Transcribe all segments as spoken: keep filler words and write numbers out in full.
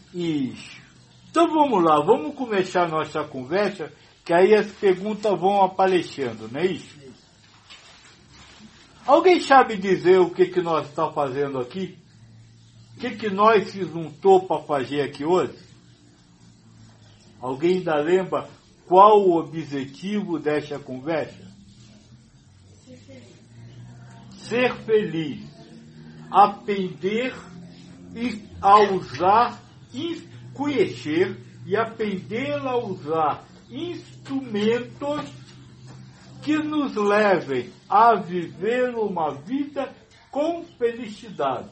Isso. Então vamos lá, vamos começar a nossa conversa, que aí as perguntas vão aparecendo, não é isso? Alguém sabe dizer o que, que nós estamos fazendo aqui? O que, que nós se juntou para fazer aqui hoje? Alguém ainda lembra qual o objetivo desta conversa? Ser feliz. Ser feliz. Aprender e a usar, e conhecer e aprender a usar instrumentos que nos levem a viver uma vida com felicidade.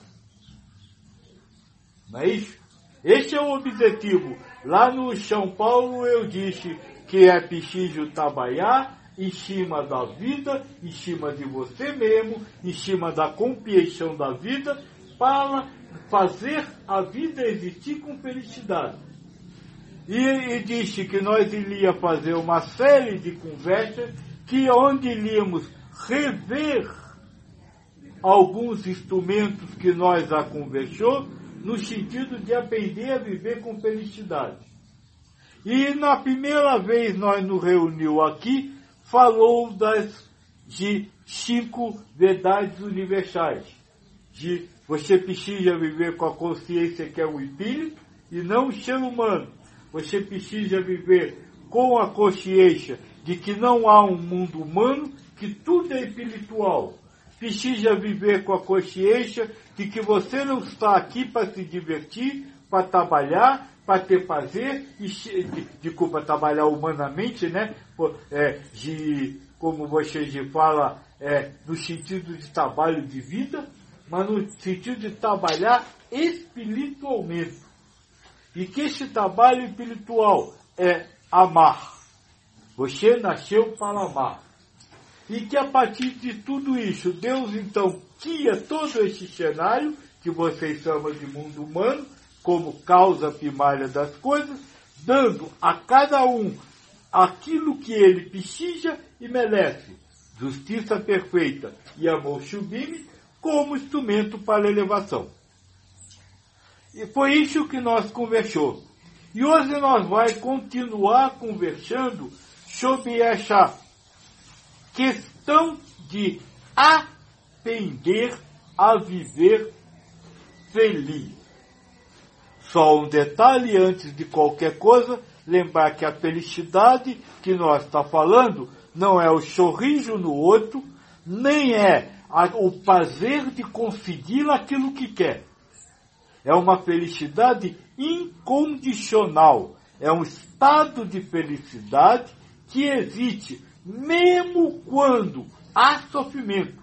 Não é isso? Esse é o objetivo. Lá no São Paulo eu disse que é preciso trabalhar em cima da vida, em cima de você mesmo, em cima da compreensão da vida, para fazer a vida existir com felicidade. E, e disse que nós iríamos fazer uma série de conversas que onde iríamos rever alguns instrumentos que nós já conversou, no sentido de aprender a viver com felicidade. E na primeira vez nós nos reuniu aqui, falou das de cinco verdades universais. De você precisa viver com a consciência que é o espírito e não o ser humano. Você precisa viver com a consciência de que não há um mundo humano, que tudo é espiritual. Precisa viver com a consciência de que você não está aqui para se divertir, para trabalhar, para ter prazer, e, de, desculpa, trabalhar humanamente, né? É, de, como você fala, é, no sentido de trabalho de vida, mas no sentido de trabalhar espiritualmente. E que esse trabalho espiritual é amar. Você nasceu para amar. E que a partir de tudo isso, Deus então cria todo esse cenário, que vocês chamam de mundo humano, como causa primária das coisas, dando a cada um aquilo que ele precisa e merece, justiça perfeita e amor sublime, como instrumento para a elevação. E foi isso que nós conversamos. E hoje nós vamos continuar conversando sobre essa questão de aprender a viver feliz. Só um detalhe antes de qualquer coisa, lembrar que a felicidade que nós estamos falando não é o sorriso no outro, nem é a, o prazer de conseguir aquilo que quer. É uma felicidade incondicional. É um estado de felicidade que existe mesmo quando há sofrimento.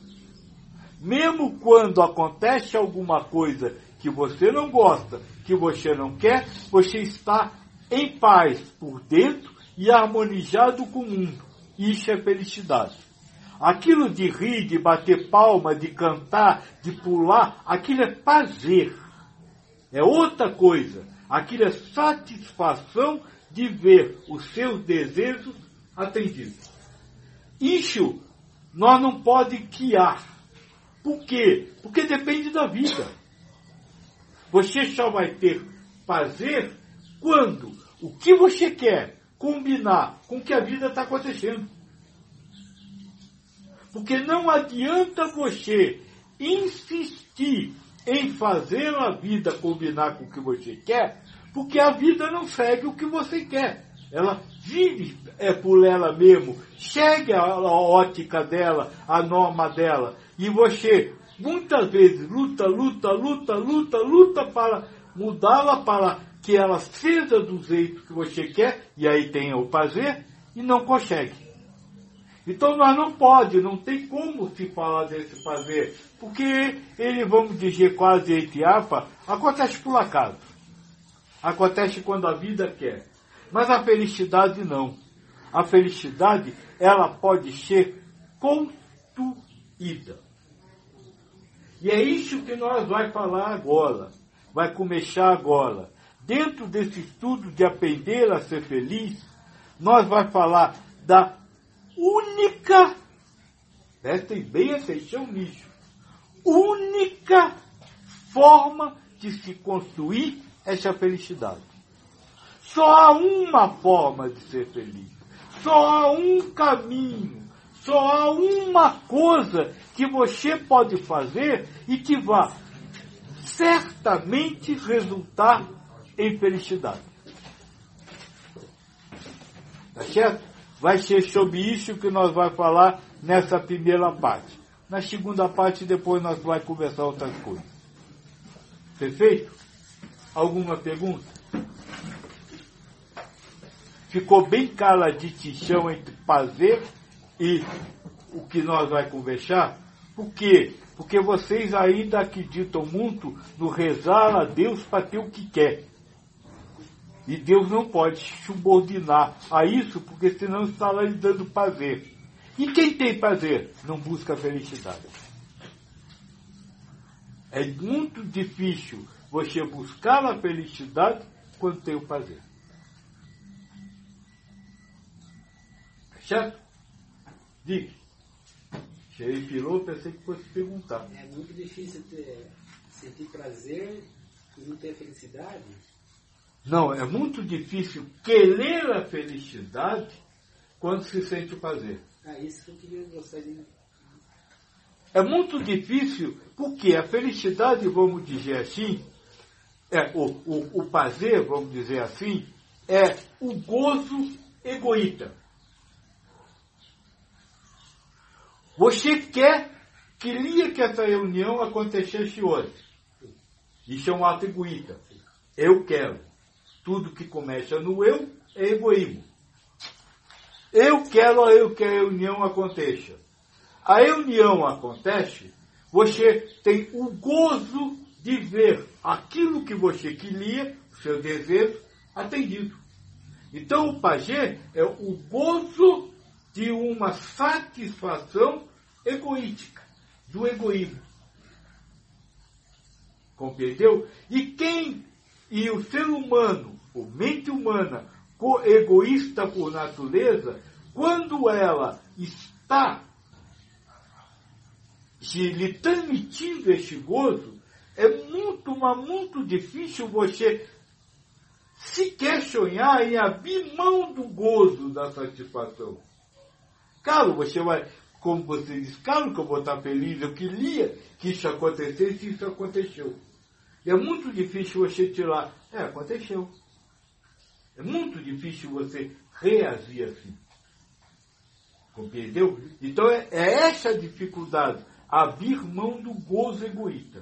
Mesmo quando acontece alguma coisa que você não gosta, que você não quer, você está em paz por dentro e harmonizado com o mundo. Isso é felicidade. Aquilo de rir, de bater palma, de cantar, de pular, aquilo é prazer. É outra coisa. Aquilo é satisfação de ver os seus desejos atendidos. Isso nós não podemos criar. Por quê? Porque depende da vida. Você só vai ter prazer quando o que você quer combinar com o que a vida está acontecendo. Porque não adianta você insistir em fazer a vida combinar com o que você quer, porque a vida não segue o que você quer. Ela vive é, por ela mesmo, segue a, a ótica dela, a norma dela. E você, muitas vezes, luta, luta, luta, luta, luta para mudá-la, para que ela seja do jeito que você quer, e aí tenha o prazer, e não consegue. Então nós não pode, não tem como se falar desse prazer, porque ele, vamos dizer quase entre aspas, acontece por acaso. Acontece quando a vida quer. Mas a felicidade não. A felicidade, ela pode ser construída. E é isso que nós vamos falar agora. Vai começar agora. Dentro desse estudo de aprender a ser feliz, nós vamos falar da única, prestem bem atenção nisso, única forma de se construir essa felicidade. Só há uma forma de ser feliz. Só há um caminho. Só há uma coisa que você pode fazer e que vai certamente resultar em felicidade. Tá certo? Vai ser sobre isso que nós vamos falar nessa primeira parte. Na segunda parte, depois nós vamos conversar outras coisas. Perfeito? Alguma pergunta? Ficou bem cala de tichão entre fazer e o que nós vamos conversar? Por quê? Porque vocês ainda acreditam muito no rezar a Deus para ter o que quer. E Deus não pode subordinar a isso, porque senão está lá lhe dando prazer. E quem tem prazer não busca felicidade. É muito difícil você buscar a felicidade quando tem o prazer. Certo? Diga. Cheio pilou, pensei que fosse perguntar. É muito difícil ter, sentir prazer e não ter felicidade? Não, é muito difícil querer a felicidade quando se sente o prazer. Ah, isso que eu queria gostar de... É muito difícil, porque a felicidade, vamos dizer assim, é, o, o, o prazer, vamos dizer assim, é o gozo egoísta. Você quer, queria que essa reunião acontecesse hoje. Isso é um ato egoísta. Eu quero. Tudo que começa no eu é egoísmo. Eu quero, eu que a reunião aconteça. A reunião acontece, você tem o gozo de ver aquilo que você queria, o seu desejo, atendido. Então o prazer é o gozo de uma satisfação egoística, do egoísmo. Compreendeu? E quem, e o ser humano, a mente humana, egoísta por natureza, quando ela está se lhe transmitindo este gozo, é muito, mas muito difícil você sequer sonhar em abrir mão do gozo da satisfação. Claro, você vai, como você diz, claro que eu vou estar feliz, eu queria que isso acontecesse e isso aconteceu. E é muito difícil você tirar, é, aconteceu. É muito difícil você reagir assim. Compreendeu? Então é, é essa a dificuldade, abrir mão do gozo egoísta.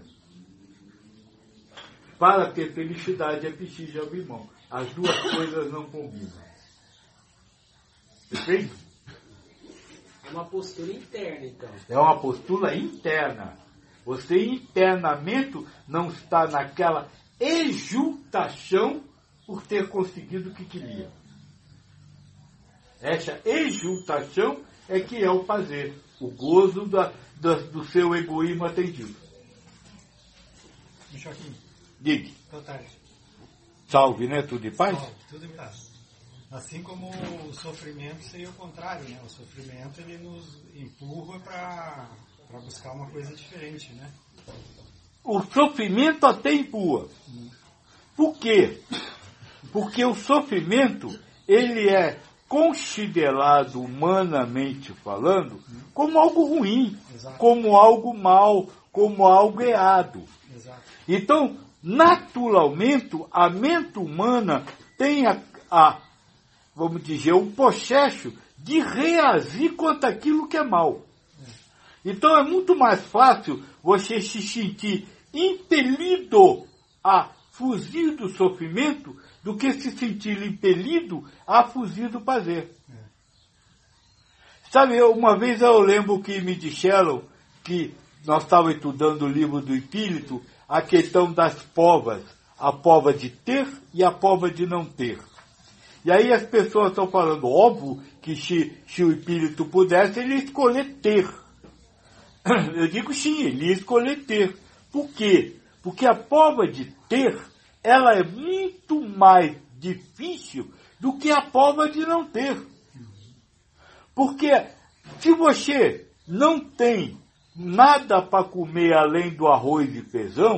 Para ter felicidade é preciso abrir mão. As duas coisas não combinam. Perfeito? É uma postura interna, então. É uma postura interna. Você internamente não está naquela exultação por ter conseguido o que queria. Essa exultação é que é o prazer, o gozo da, da, do seu egoísmo atendido. Joaquim. Diga. Boa tarde. Salve, né? Tudo de paz? Salve, tudo em paz. Assim como o sofrimento seria o contrário, né? O sofrimento ele nos empurra para para buscar uma coisa diferente, né? O sofrimento até empurra. Hum. Por quê? Porque o sofrimento, ele é considerado, humanamente falando, como algo ruim, Exato. Como algo mal, como algo errado. Exato. Então, naturalmente, a mente humana tem a, a, vamos dizer, um processo de reagir contra aquilo que é mal. É. Então, é muito mais fácil você se sentir impelido a fugir do sofrimento do que se sentir impelido a fugir do prazer. É. Sabe, uma vez eu lembro que me disseram que nós estávamos estudando o livro do Espírito, a questão das provas, a prova de ter e a prova de não ter. E aí as pessoas estão falando, óbvio, que se, se o Espírito pudesse, ele ia escolher ter. Eu digo sim, ele ia escolher ter. Por quê? Porque a prova de ter, ela é muito mais difícil do que a prova de não ter. Porque se você não tem nada para comer além do arroz e feijão,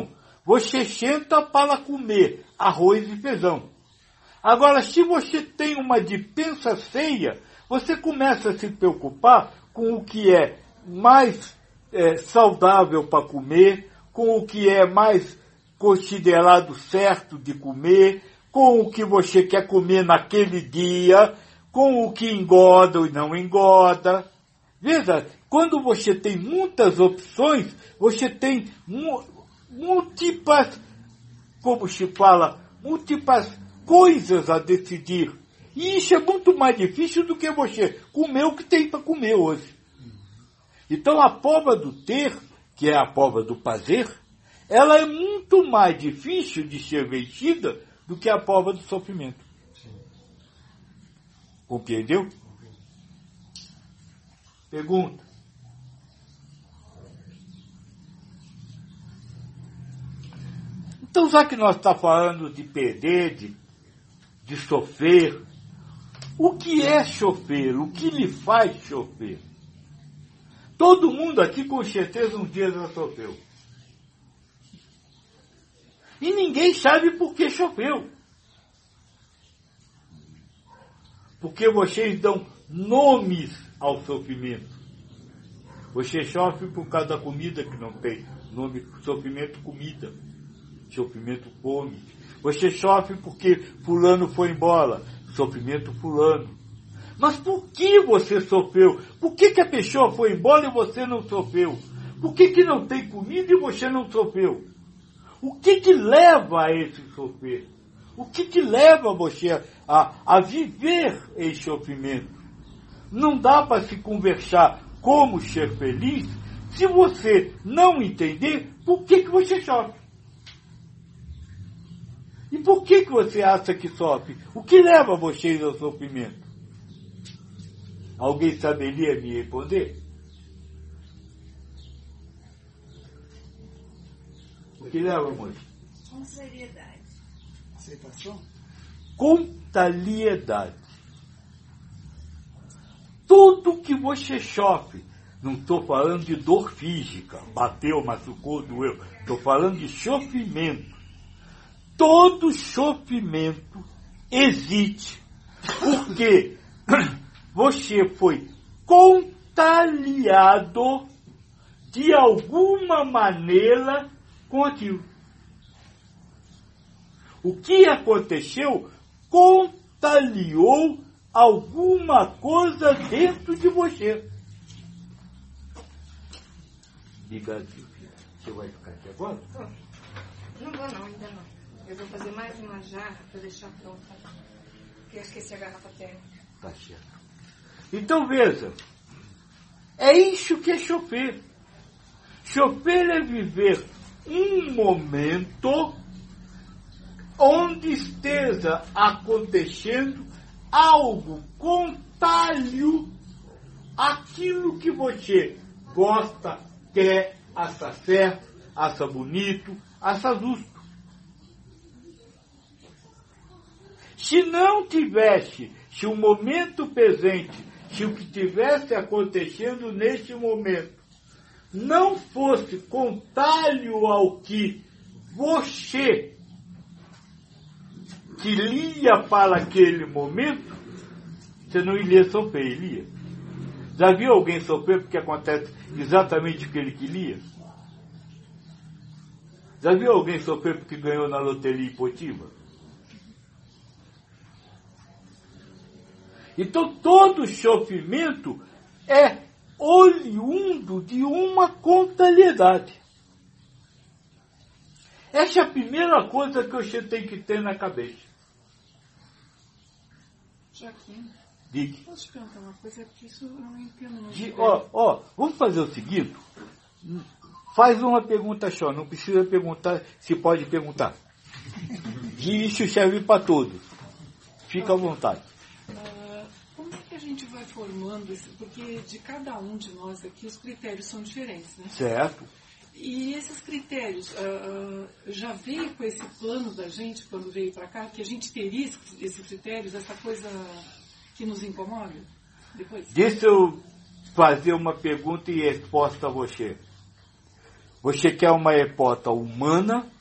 você senta para comer arroz e feijão. Agora, se você tem uma dispensa cheia, você começa a se preocupar com o que é mais é, saudável para comer, com o que é mais considerado certo de comer, com o que você quer comer naquele dia, com o que engorda ou não engorda. Veja, quando você tem muitas opções, você tem múltiplas, como se fala, múltiplas coisas a decidir. E isso é muito mais difícil do que você comer o que tem para comer hoje. Então a prova do ter, que é a prova do prazer, ela é muito mais difícil de ser vencida do que a prova do sofrimento. Sim. Compreendeu? Pergunta. Então, já que nós estamos falando de perder, de, de sofrer, o que é sofrer? O que lhe faz sofrer? Todo mundo aqui, com certeza, um dia já sofreu. E ninguém sabe por que sofreu. Porque vocês dão nomes ao sofrimento. Você sofre por causa da comida que não tem nome, sofrimento comida, sofrimento fome. Você sofre porque fulano foi embora, sofrimento fulano. Mas por que você sofreu? Por que, que a pessoa foi embora e você não sofreu? Por que, que não tem comida e você não sofreu? O que que leva a esse sofrer? O que que leva você a, a viver esse sofrimento? Não dá para se conversar como ser feliz se você não entender por que que você sofre. E por que que você acha que sofre? O que leva vocês ao sofrimento? Alguém saberia me responder? O que leva, moço? Com seriedade. Aceitação? Contrariedade. Tudo que você sofre, não estou falando de dor física, bateu, machucou, doeu, estou falando de sofrimento. Todo sofrimento existe porque você foi contagiado de alguma maneira com aquilo. O que aconteceu contagiou alguma coisa dentro de você. Diga, você vai ficar aqui agora? Não vou não, ainda não. Eu vou fazer mais uma jarra para deixar pronta. Porque eu esqueci a garrafa térmica. Tá certo. Então veja, é isso que é chofer. Chofer é viver um momento onde esteja acontecendo algo contrário àquilo que você gosta, quer, acha certo, acha bonito, acha justo. Se não tivesse, se o momento presente, se o que tivesse acontecendo neste momento não fosse contrário ao que você queria para aquele momento, você não iria sofrer, iria. Já viu alguém sofrer porque acontece exatamente o que ele queria? Já viu alguém sofrer porque ganhou na loteria esportiva? Então todo sofrimento é oriundo de uma contrariedade. Essa é a primeira coisa que você tem que ter na cabeça. Joaquim, Diga. posso te perguntar uma coisa? Porque isso eu não entendo muito. De, ó, ó, vamos fazer o seguinte. Faz uma pergunta só, não precisa perguntar, se pode perguntar. E isso serve para todos. Fica à vontade. Uh, como é que a gente vai formando isso? Porque de cada um de nós aqui os critérios são diferentes, né? Certo. E esses critérios, uh, uh, já veio com esse plano da gente, quando veio para cá, que a gente teria esses critérios, essa coisa que nos incomoda? Depois? Deixa eu fazer uma pergunta e resposta a você. Você quer uma resposta humana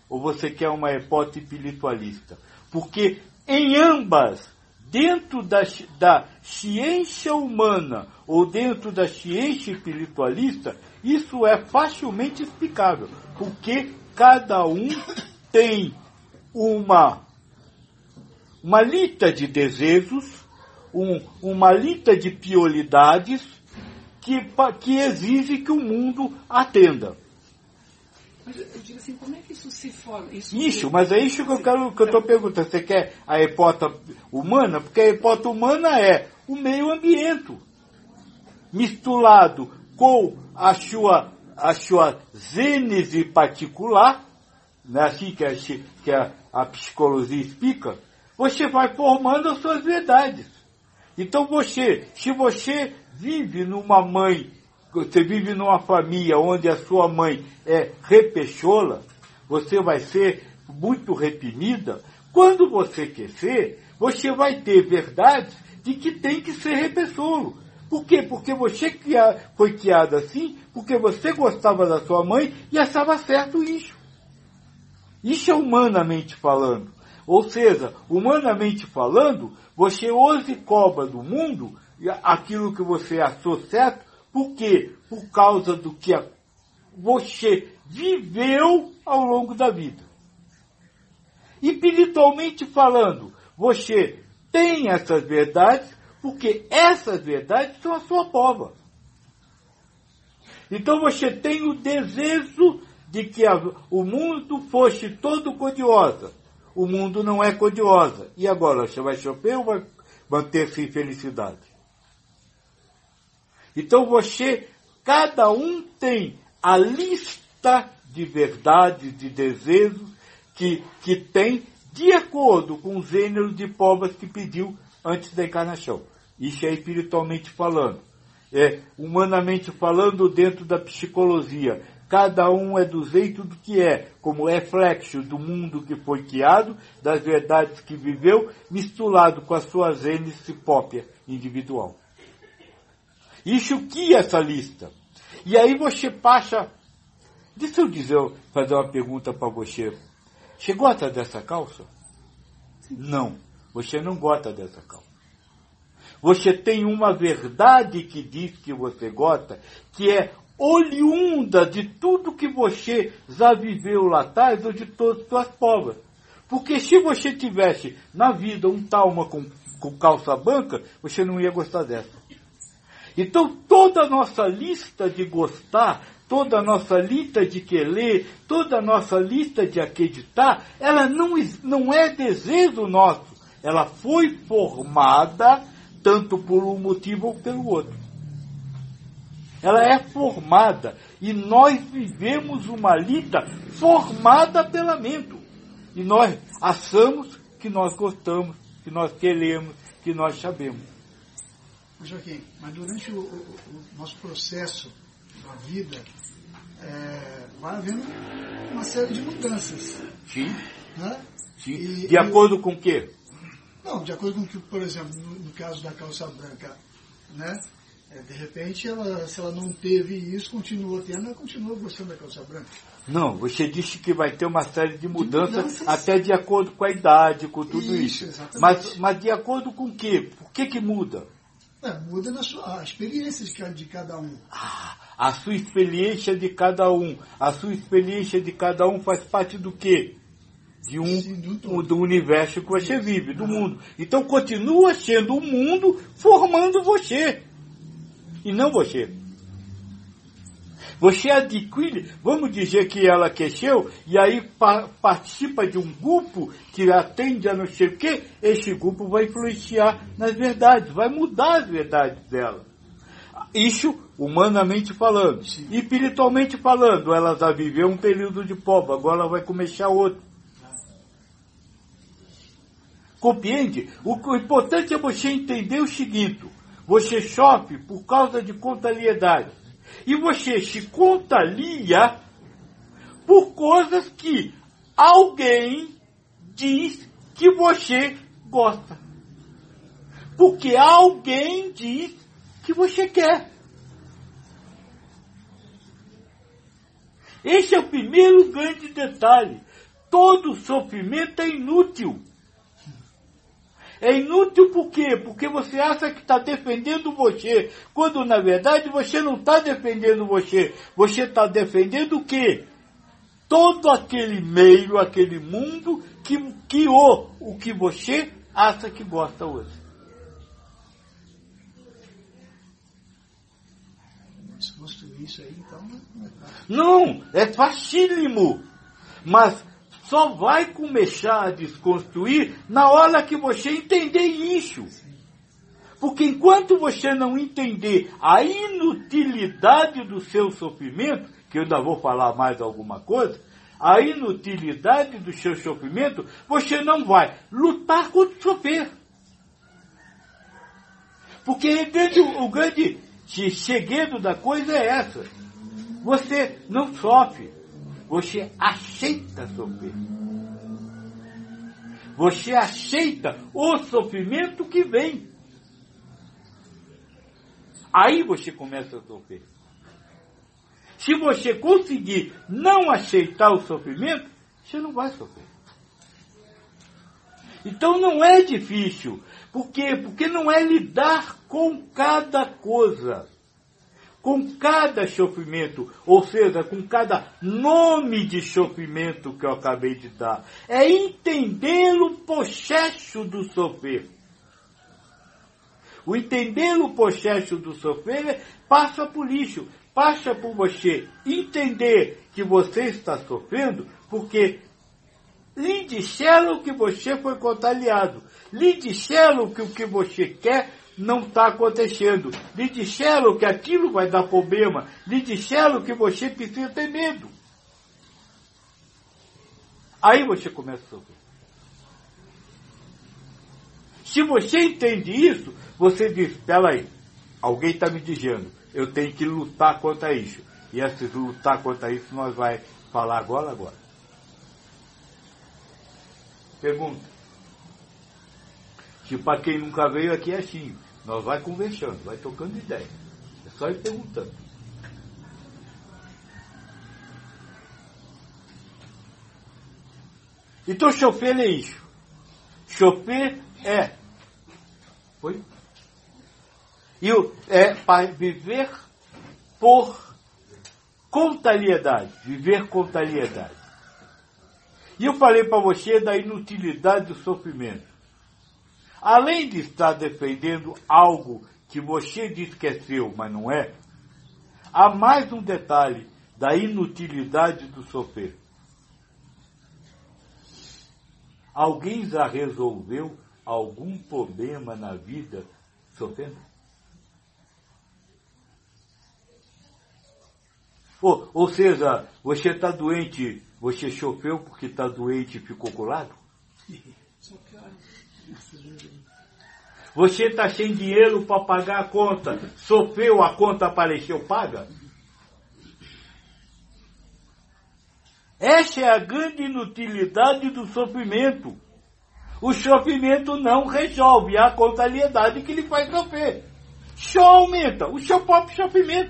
ou você quer uma hipótese espiritualista? Porque em ambas, dentro da, da ciência humana ou dentro da ciência espiritualista, isso é facilmente explicável, porque cada um tem uma, uma lista de desejos, um, uma lista de prioridades que, que exige que o mundo atenda. Mas eu digo assim, como é que isso se forma? Isso, Isso, mas é isso que eu quero, que eu estou perguntando. Você quer a hipótese humana? Porque a hipótese humana é o meio ambiente misturado com a sua, a sua gênese particular, né, assim que, a, que a, a psicologia explica, você vai formando as suas verdades. Então você, se você vive numa mãe, você vive numa família onde a sua mãe é repechola, você vai ser muito reprimida. Quando você crescer, você vai ter verdades de que tem que ser repecholo. Por quê? Porque você foi criado assim, porque você gostava da sua mãe e achava certo isso. Isso é humanamente falando. Ou seja, humanamente falando, você hoje cobra do mundo aquilo que você achou certo. Por quê? Por causa do que você viveu ao longo da vida. Espiritualmente falando, você tem essas verdades, porque essas verdades são a sua prova. Então você tem o desejo de que a, o mundo fosse todo cor-de-rosa. O mundo não é cor-de-rosa. E agora, você vai chover ou vai manter-se em felicidade? Então você, cada um tem a lista de verdades, de desejos que, que tem de acordo com o gênero de provas que pediu antes da encarnação. Isso é espiritualmente falando. É, humanamente falando, dentro da psicologia, cada um é do jeito do que é, como reflexo do mundo que foi criado, das verdades que viveu, misturado com a sua gênese própria, individual. Isso que é essa lista. E aí você passa... Deixa eu dizer, fazer uma pergunta para você. Você gosta dessa calça? Não. Você não gosta dessa calça. Você tem uma verdade que diz que você gosta, que é oriunda de tudo que você já viveu lá atrás ou de todas as suas provas. Porque se você tivesse na vida um talma com, com calça branca, você não ia gostar dessa. Então toda a nossa lista de gostar, toda a nossa lista de querer, toda a nossa lista de acreditar, ela não, não é desejo nosso. Ela foi formada tanto por um motivo ou pelo outro. Ela é formada. E nós vivemos uma lida formada pela mente. E nós achamos que nós gostamos, que nós queremos, que nós sabemos. Mas, Joaquim, mas durante o, o, o nosso processo da vida, é, vai havendo uma série de mudanças. Sim. Né? Sim. E, de acordo e, com o quê? Não, de acordo com que, por exemplo, no, no caso da calça branca, né? É, de repente, ela, se ela não teve isso, continua tendo, ela continua gostando da calça branca. Não, você disse que vai ter uma série de mudanças, de mudanças até de acordo com a idade, com tudo isso. Isso, mas, mas de acordo com o quê? Por que que muda? É, muda na sua, a experiência de, de cada um. Ah, a sua experiência de cada um. A sua experiência de cada um faz parte do quê? De um, Sim, do, um, do universo que você vive, do mundo. Então continua sendo o mundo formando você. E não você. Você adquire, vamos dizer que ela cresceu, e aí pa, participa de um grupo que atende a não sei o quê, esse grupo vai influenciar nas verdades, vai mudar as verdades dela. Isso humanamente falando. Sim. E espiritualmente falando, ela já viveu um período de pobre, agora ela vai começar outro. Compreende? O, o importante é você entender o seguinte: você sofre por causa de contrariedade. E você se contraria por coisas que alguém diz que você gosta. Porque alguém diz que você quer. Esse é o primeiro grande detalhe. todo sofrimento é inútil. É inútil por quê? Porque você acha que está defendendo você, quando na verdade você não está defendendo você. Você está defendendo o quê? Todo aquele meio, aquele mundo que criou o que você acha que gosta hoje. Desconstruir isso aí, então, não é fácil. Não, é facílimo. Mas só vai começar a desconstruir na hora que você entender isso. Porque enquanto você não entender a inutilidade do seu sofrimento, que eu ainda vou falar mais alguma coisa, a inutilidade do seu sofrimento, você não vai lutar contra o sofrer. Porque o grande, o grande segredo da coisa é essa. Você não sofre, você aceita sofrer. Você aceita o sofrimento que vem. Aí você começa a sofrer. Se você conseguir não aceitar o sofrimento, você não vai sofrer. Então não é difícil. Por quê? Porque não é lidar com cada coisa, com cada sofrimento, ou seja, com cada nome de sofrimento que eu acabei de dar. É entender o processo do sofrer. O entender o processo do sofrer passa por isso. Passa por você entender que você está sofrendo porque lhe disseram que você foi contagiado. Lhe disseram que o que você quer não está acontecendo. Lhe disseram que aquilo vai dar problema. Lhe disseram que você precisa ter medo. Aí você começa a sofrer. Se você entende isso, você diz, espera aí, alguém está me dizendo, eu tenho que lutar contra isso. E esse lutar contra isso nós vamos falar agora, agora. Pergunta. Se para quem nunca veio aqui é assim, nós vai conversando, vai trocando ideia. É só ir perguntando. Então chofer é isso. Chofer é. Foi? E o, é para viver por contrariedade. Viver contrariedade. E eu falei para você da inutilidade do sofrimento. Além de estar defendendo algo que você diz que é seu, mas não é, há mais um detalhe da inutilidade do sofrer. Alguém já resolveu algum problema na vida sofrendo? Ou, ou seja, você está doente, você sofreu porque está doente e ficou curado? Você está sem dinheiro para pagar a conta, sofreu, a conta apareceu, paga? Essa é a grande inutilidade do sofrimento. O sofrimento não resolve a contrariedade que lhe faz sofrer. Só aumenta o seu próprio sofrimento.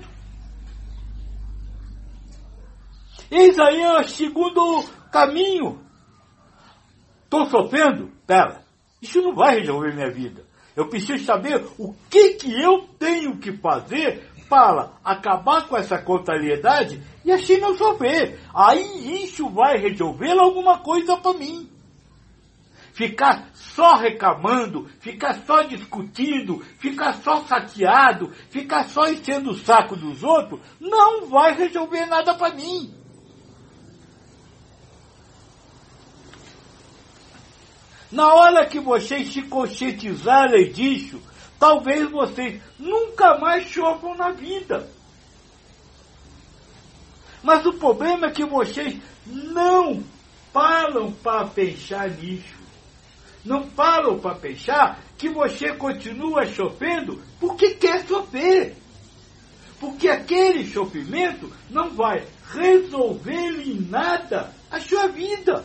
Eis aí é o segundo caminho. Estou sofrendo? Pera, isso não vai resolver minha vida. Eu preciso saber o que, que eu tenho que fazer para acabar com essa contrariedade e assim não sofrer. Aí isso vai resolver alguma coisa para mim. Ficar só reclamando, ficar só discutindo, ficar só chateado, ficar só enchendo o saco dos outros, não vai resolver nada para mim. Na hora que vocês se conscientizarem disso, talvez vocês nunca mais sofram na vida. Mas o problema é que vocês não param para pensar nisso. Não param para pensar que você continua sofrendo porque quer sofrer. Porque aquele sofrimento não vai resolver em nada a sua vida.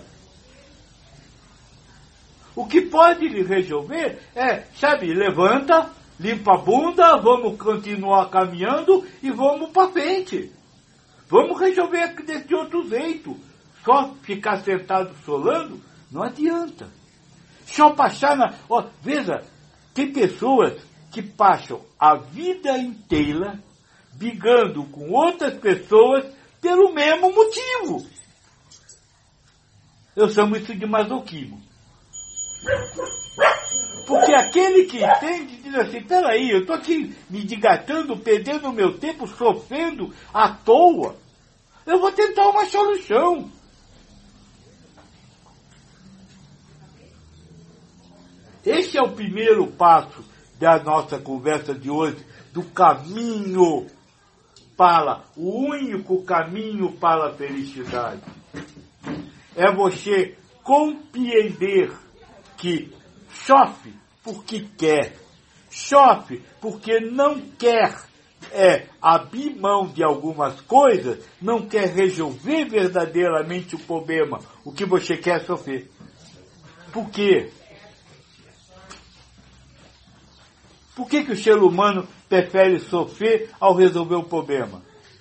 O que pode lhe resolver é, sabe, levanta, limpa a bunda, vamos continuar caminhando e vamos para frente. Vamos resolver desse outro jeito. só ficar sentado solando, não adianta. Só passar na... Ó, veja, tem pessoas que passam a vida inteira brigando com outras pessoas pelo mesmo motivo. Eu chamo isso de masoquismo. Porque aquele que entende diz assim, peraí, eu estou aqui me digatando, perdendo o meu tempo, sofrendo à toa. Eu vou tentar uma solução. Esse é o primeiro passo da nossa conversa de hoje, do caminho para, o único caminho para a felicidade. É você compreender que sofre porque quer, sofre porque não quer é, abrir mão de algumas coisas, não quer resolver verdadeiramente o problema, o que você quer sofrer. Por quê? Por que que o ser humano prefere sofrer ao resolver o problema?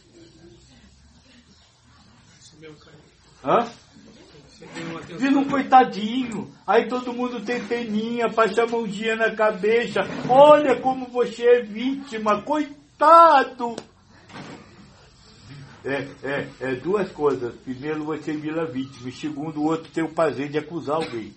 Hã? Vira um coitadinho. Aí todo mundo tem peninha, passa a mãozinha na cabeça. Olha como você é vítima, coitado. É, é, é duas coisas. Primeiro, você vira vítima. E segundo, o outro tem o prazer de acusar alguém.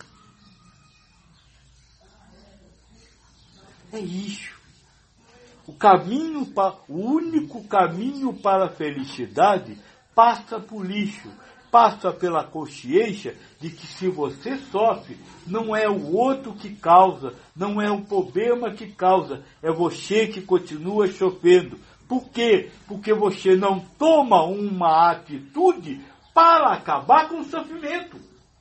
É isso. O caminho para, o único caminho para a felicidade passa por lixo, passa pela consciência de que se você sofre, não é o outro que causa, não é o problema que causa, é você que continua sofrendo. Por quê? Porque você não toma uma atitude para acabar com o sofrimento.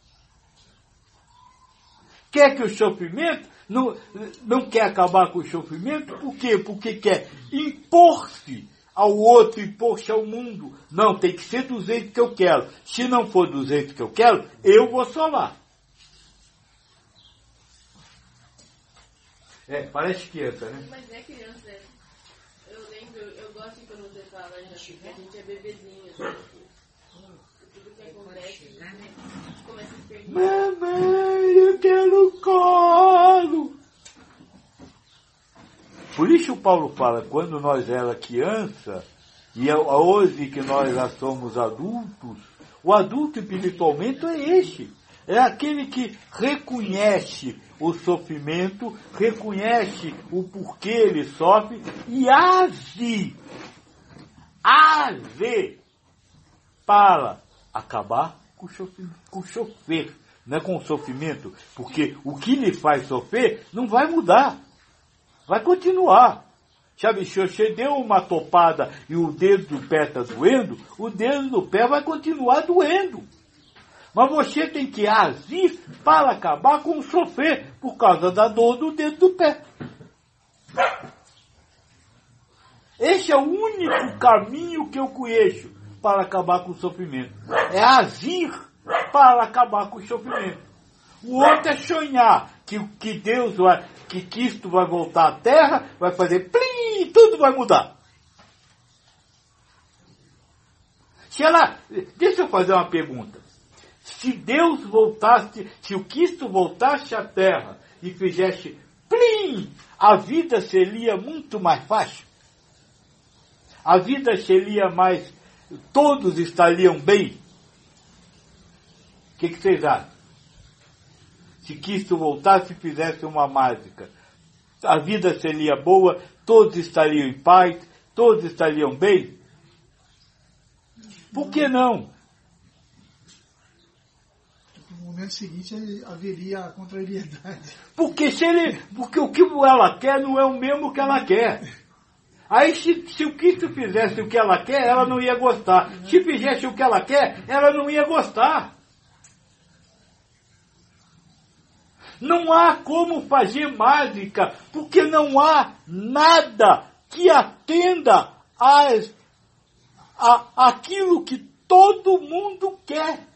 Quer que o sofrimento Não, não quer acabar com o sofrimento, por quê? Porque quer impor-se ao outro, impor-se ao mundo. Não, tem que ser do jeito que eu quero. Se não for do jeito que eu quero, eu vou solar. É, parece criança, né? Mas é criança, é. Eu lembro, eu gosto de quando você fala, a gente é bebezinho, assim, tudo que acontece, a gente começa a se perguntar. Mamãe, eu quero colo. Por isso o Paulo fala, quando nós era criança, e hoje que nós já somos adultos, o adulto espiritualmente é esse. É aquele que reconhece o sofrimento, reconhece o porquê ele sofre e age, age para acabar com o sofrimento, com o sofrer, não é com o sofrimento, porque o que lhe faz sofrer não vai mudar, vai continuar. Sabe, se você deu uma topada e o dedo do pé está doendo, o dedo do pé vai continuar doendo. Mas você tem que agir para acabar com o sofrer por causa da dor do dedo do pé. Esse é o único caminho que eu conheço para acabar com o sofrimento. É agir para acabar com o sofrimento. O outro é sonhar que, que Deus vai, que Cristo vai voltar à Terra, vai fazer plim, e tudo vai mudar. Se ela, deixa eu fazer uma pergunta. Se Deus voltasse, se o Cristo voltasse à Terra e fizesse plim, a vida seria muito mais fácil. A vida seria mais, todos estariam bem. O que, que vocês acham? Se Cristo voltasse e fizesse uma mágica, a vida seria boa, todos estariam em paz, todos estariam bem? Por que não? No momento seguinte haveria a contrariedade. Porque, se ele, porque o que ela quer não é o mesmo que ela quer. Aí se, se o Cristo fizesse o que ela quer, ela não ia gostar. Se fizesse o que ela quer, ela não ia gostar. Não há como fazer mágica, porque não há nada que atenda às, a, aquilo que todo mundo quer.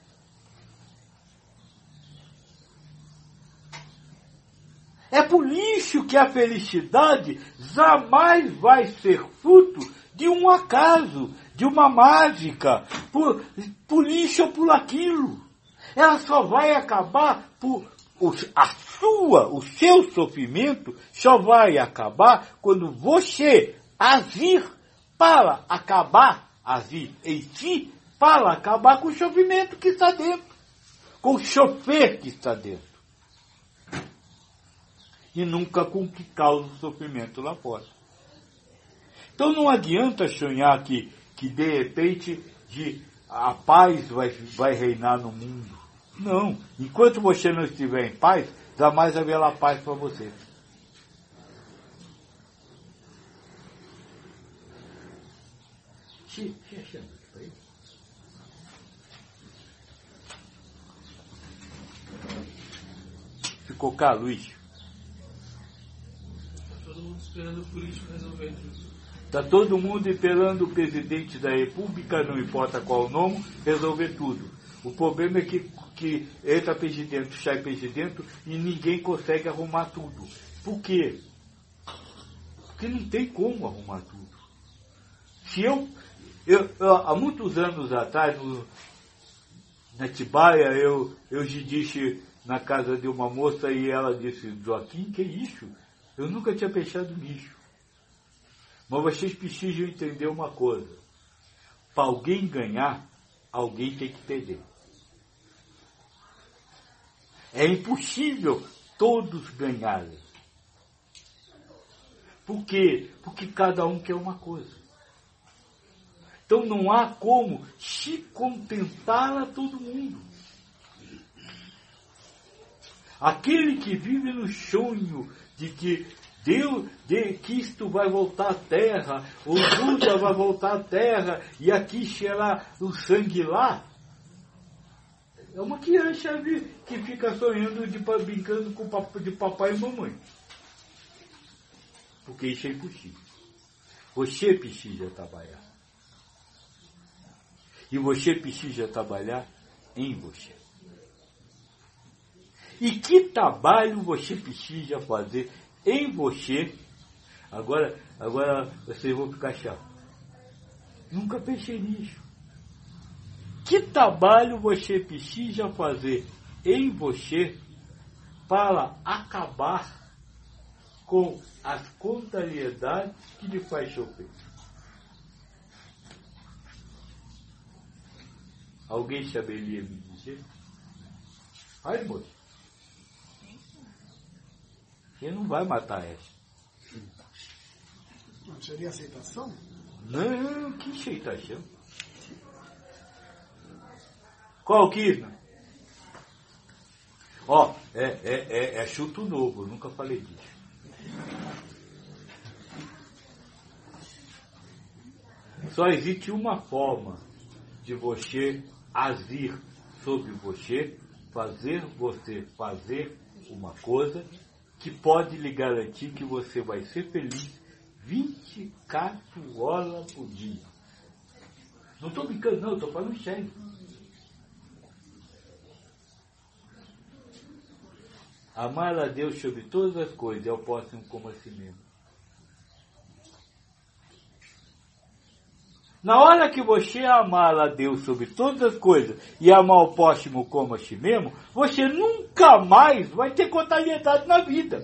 É por isso que a felicidade jamais vai ser fruto de um acaso, de uma mágica, por, por isso ou por aquilo. Ela só vai acabar por... O, a sua, o seu sofrimento só vai acabar quando você agir para acabar, agir em si, para acabar com o sofrimento que está dentro, com o chofer que está dentro. E nunca com o que causa o sofrimento lá fora. Então não adianta sonhar que, que de repente de, a paz vai, vai reinar no mundo. Não. Enquanto você não estiver em paz, jamais haverá paz para você. Ficou cá, Luiz. Está todo mundo esperando o político resolver tudo. Está todo mundo esperando o presidente da República, não importa qual o nome, resolver tudo. O problema é que, que entra presidente, sai presidente e ninguém consegue arrumar tudo. Por quê? Porque não tem como arrumar tudo. Se eu, eu, eu há muitos anos atrás, no, na Atibaia, eu, eu disse na casa de uma moça e ela disse, Joaquim, que isso? Eu nunca tinha pensado nisso. Mas vocês precisam entender uma coisa. Para alguém ganhar, alguém tem que perder. É impossível todos ganharem. Por quê? Porque cada um quer uma coisa. Então não há como se contentar a todo mundo. Aquele que vive no sonho de que Deus, de Cristo vai voltar à terra, o Buda vai voltar à terra, e aqui será o sangue lá. É uma criança que fica sonhando, de, brincando com papai, de papai e mamãe. Porque isso é impossível. Você precisa trabalhar. E você precisa trabalhar em você. E que trabalho você precisa fazer em você? Agora, agora vocês vão ficar chato. Nunca pensei nisso. Que trabalho você precisa fazer em você para acabar com as contrariedades que lhe faz sofrer? Alguém saberia me dizer? Ai, moço. Você não vai matar essa. Não seria aceitação? Não, que aceitação? Qual que? Ó, é, é, é, é chuto novo, eu nunca falei disso. Só existe uma forma de você agir sobre você, fazer você fazer uma coisa que pode lhe garantir que você vai ser feliz vinte e quatro horas por dia. Não estou brincando, não, estou falando sério. Amar a Deus sobre todas as coisas é o próximo como a si mesmo. Na hora que você amar a Deus sobre todas as coisas e amar o próximo como a si mesmo, você nunca mais vai ter contrariedade na vida.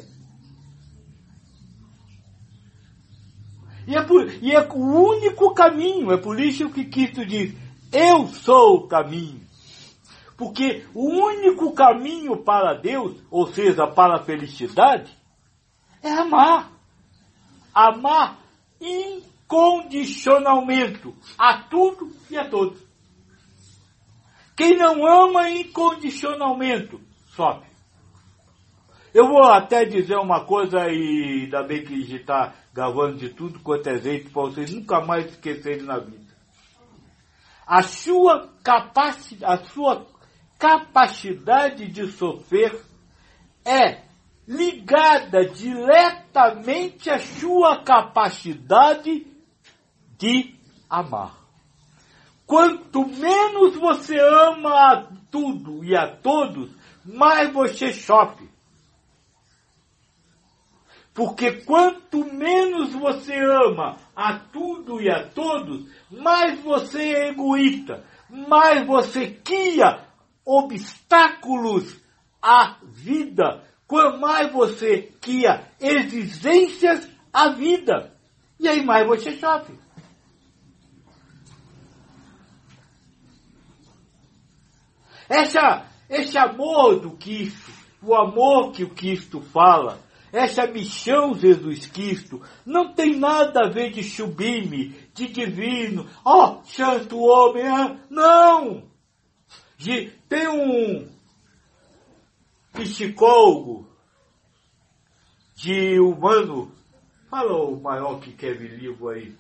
E é, por, e é o único caminho, é por isso que Cristo diz, eu sou o caminho. Porque o único caminho para Deus, ou seja, para a felicidade, é amar. Amar incondicionalmente a tudo e a todos. Quem não ama incondicionalmente, sofre. Eu vou até dizer uma coisa, e ainda bem que a gente está gravando de tudo quanto é jeito, para vocês nunca mais esquecerem na vida. A sua capacidade, a sua capacidade de sofrer é ligada diretamente à sua capacidade de amar. Quanto menos você ama a tudo e a todos, mais você sofre. Porque quanto menos você ama a tudo e a todos, mais você é egoísta, mais você cria obstáculos à vida, quanto mais você cria exigências à vida. E aí mais você sofre. Essa, esse amor do Cristo, o amor que o Cristo fala, essa missão Jesus Cristo, não tem nada a ver de sublime, de divino, ó, oh, santo homem, ah, não! De, tem um psicólogo de humano, fala o maior que escreve livro aí.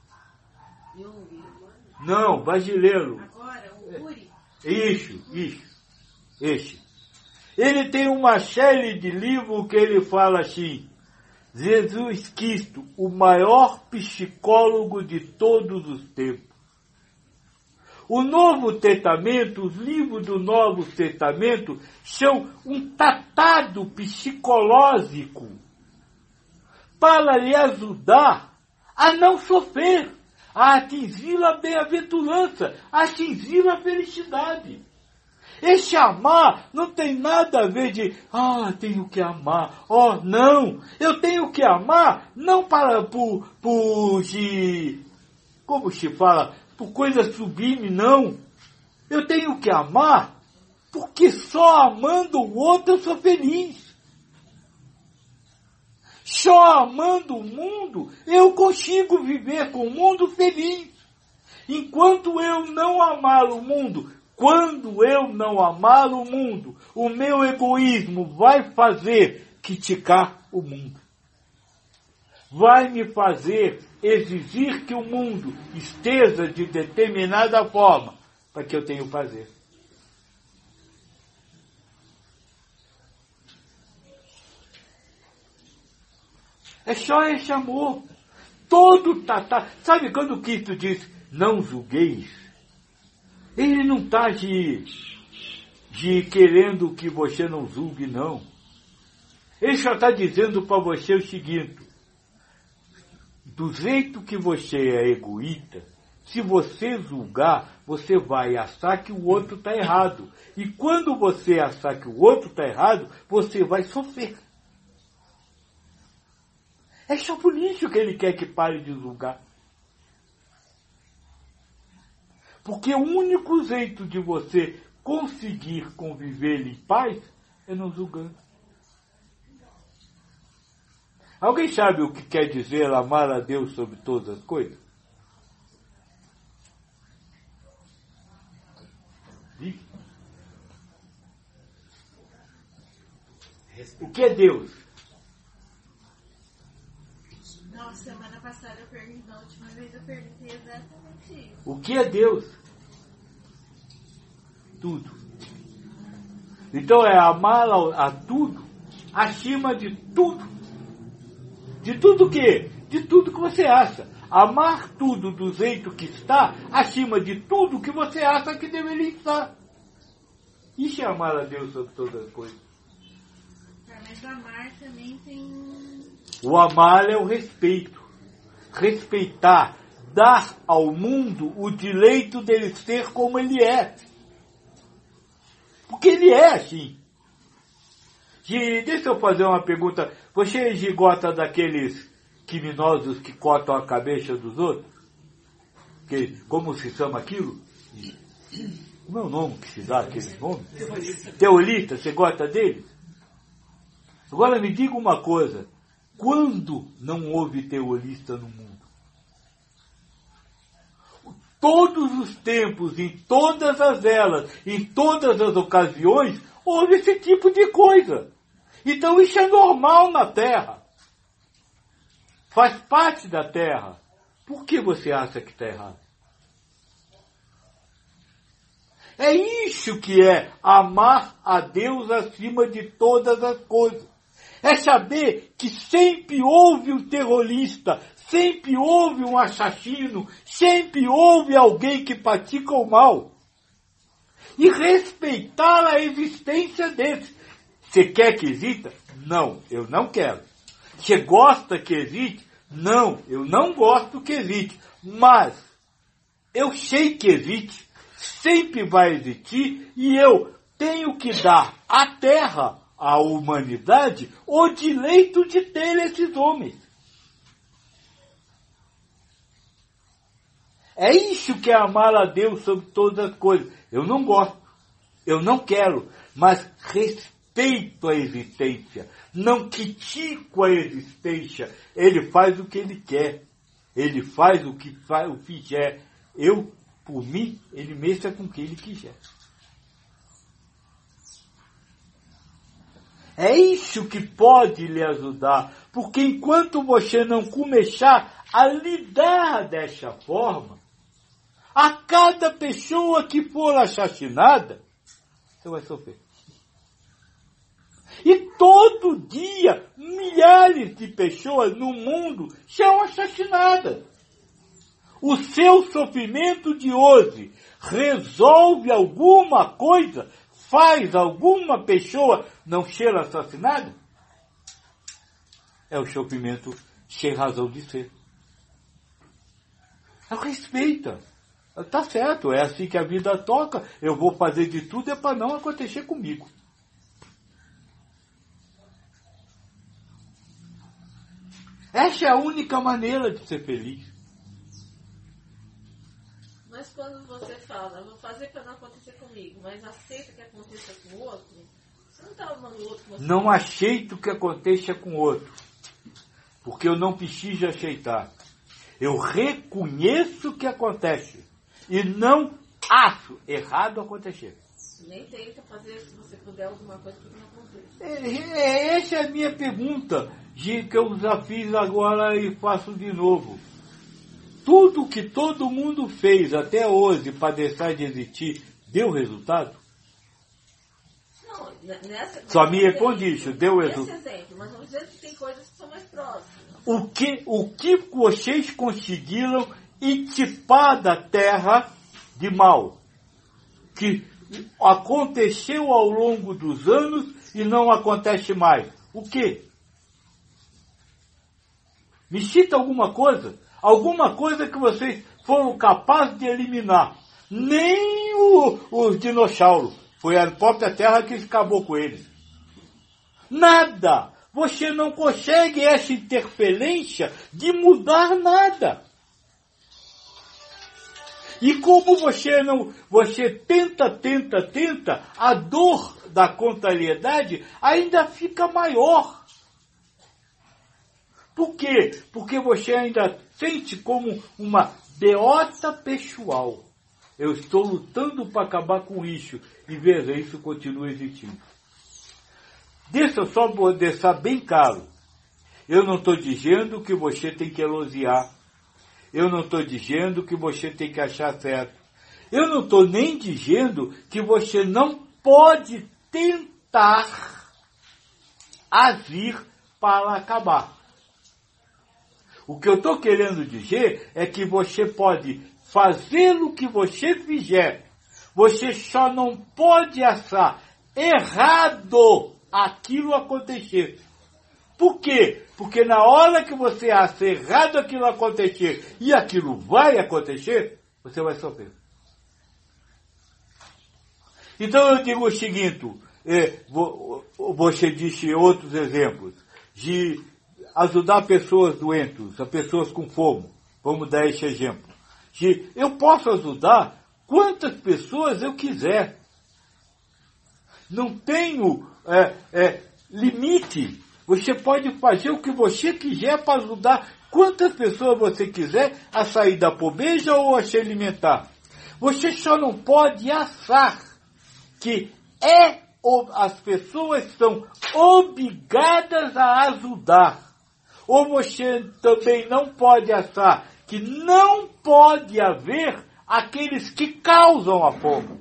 Não, brasileiro. Agora, o Uri. Isso, isso, esse. Ele tem uma série de livros que ele fala assim, Jesus Cristo, o maior psicólogo de todos os tempos. O Novo Testamento, os livros do Novo Testamento, são um tratado psicológico para lhe ajudar a não sofrer, a atingir a bem-aventurança, a atingir a felicidade. Esse amar não tem nada a ver de, ah, tenho que amar. Oh, não, eu tenho que amar não para por, por de, como se fala, por coisa sublime, não. Eu tenho que amar porque só amando o outro eu sou feliz. Só amando o mundo eu consigo viver com o mundo feliz. Enquanto eu não amar o mundo, quando eu não amar o mundo, o meu egoísmo vai fazer criticar o mundo. Vai me fazer exigir que o mundo esteja de determinada forma para que eu tenha o prazer. É só esse amor. Todo tatá. Sabe quando o Cristo diz, não julgueis? Ele não está de, de querendo que você não julgue, não. Ele só está dizendo para você o seguinte, do jeito que você é egoísta, se você julgar, você vai achar que o outro está errado. E quando você achar que o outro está errado, você vai sofrer. É só por isso que ele quer que pare de julgar. Porque o único jeito de você conseguir conviver em paz é não julgando. Alguém sabe o que quer dizer amar a Deus sobre todas as coisas? Diz. O que é Deus? Não, semana passada eu perguntei, na última vez eu perguntei exatamente isso. O que é Deus? Tudo. Então é amar a, a tudo, acima de tudo. De tudo o quê? De tudo que você acha. Amar tudo do jeito que está, acima de tudo que você acha que deveria estar. Isso é amar a Deus sobre todas as coisas. Mas amar também tem... O amar é o respeito. Respeitar, dar ao mundo o direito dele ser como ele é. Porque ele é assim. E deixa eu fazer uma pergunta. Você gosta daqueles criminosos que cortam a cabeça dos outros? Que, como se chama aquilo? Como é o nome que se dá aquele nome? Terrorista, você gosta deles? Agora me diga uma coisa. Quando não houve terrorista no mundo? Todos os tempos, em todas as eras, em todas as ocasiões, houve esse tipo de coisa. Então isso é normal na Terra. Faz parte da Terra. Por que você acha que está errado? É isso que é amar a Deus acima de todas as coisas. É saber que sempre houve um terrorista, sempre houve um assassino, sempre houve alguém que pratica o mal. E respeitar a existência desse. Você quer que exista? Não, eu não quero. Você gosta que existe? Não, eu não gosto que existe. Mas eu sei que existe, sempre vai existir, e eu tenho que dar à Terra, à humanidade, o direito de ter esses homens. É isso que é amar a Deus sobre todas as coisas. Eu não gosto, eu não quero, mas respeito a existência. Não critico a existência. Ele faz o que ele quer. Ele faz o que faz, o que quer. Eu, por mim, ele mexa com o que ele quiser. É isso que pode lhe ajudar. Porque enquanto você não começar a lidar dessa forma, a cada pessoa que for assassinada, você vai sofrer. E todo dia, milhares de pessoas no mundo são assassinadas. O seu sofrimento de hoje resolve alguma coisa? Faz alguma pessoa não ser assassinada? É o sofrimento sem razão de ser. Respeita. Tá certo, é assim que a vida toca. Eu vou fazer de tudo é para não acontecer comigo. Essa é a única maneira de ser feliz. Mas quando você fala, eu vou fazer para não acontecer comigo, mas aceita que aconteça com o outro, você não está amando o outro. Você não aceito que aconteça com o outro, porque eu não preciso aceitar. Eu reconheço que acontece e não acho errado acontecer. Nem tenta fazer, se você puder, alguma coisa que não aconteça. É, é, essa é a minha pergunta, que eu já fiz agora e faço de novo. Tudo que todo mundo fez até hoje para deixar de existir, deu resultado? Não, nessa... Só me responde isso, deu resultado. Nesse exemplo, mas vamos dizer que tem coisas que são mais próximas. O que, o que vocês conseguiram intipar da Terra de mal? Que aconteceu ao longo dos anos e não acontece mais. O quê? Me cita alguma coisa? Alguma coisa que vocês foram capazes de eliminar. Nem o, os dinossauros. Foi a própria Terra que acabou com eles. Nada. Você não consegue essa interferência de mudar nada. E como você não, você tenta, tenta, tenta, a dor da contrariedade ainda fica maior. Por quê? Porque você ainda sente como uma derrota pessoal. Eu estou lutando para acabar com isso. E veja, isso continua existindo. Deixa eu só deixar bem claro. Eu não estou dizendo que você tem que elogiar. Eu não estou dizendo que você tem que achar certo. Eu não estou nem dizendo que você não pode tentar agir para acabar. O que eu estou querendo dizer é que você pode fazer o que você fizer. Você só não pode achar errado aquilo acontecer. Por quê? Porque na hora que você acha errado aquilo acontecer e aquilo vai acontecer, você vai sofrer. Então eu digo o seguinte, é, você disse outros exemplos, de ajudar pessoas doentes, a pessoas com fome. Vamos dar esse exemplo. De, eu posso ajudar quantas pessoas eu quiser. Não tenho é, é, limite. Você pode fazer o que você quiser para ajudar quantas pessoas você quiser a sair da pobreza ou a se alimentar. Você só não pode achar que é, as pessoas são obrigadas a ajudar. Ou você também não pode achar que não pode haver aqueles que causam a fome.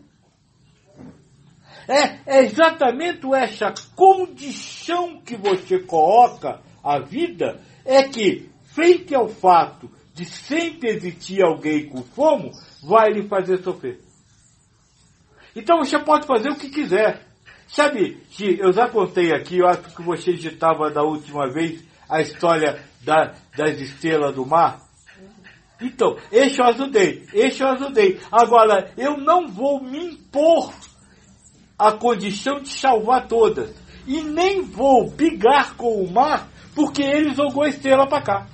É, é exatamente essa condição que você coloca à vida, é que, frente ao fato de sempre existir alguém com fome, vai lhe fazer sofrer. Então você pode fazer o que quiser. Sabe, eu já contei aqui, eu acho que você já estava da última vez, a história da, das estrelas do mar? Então, este eu ajudei, este eu ajudei. Agora, eu não vou me impor a condição de salvar todas. E nem vou brigar com o mar, porque ele jogou a estrela para cá.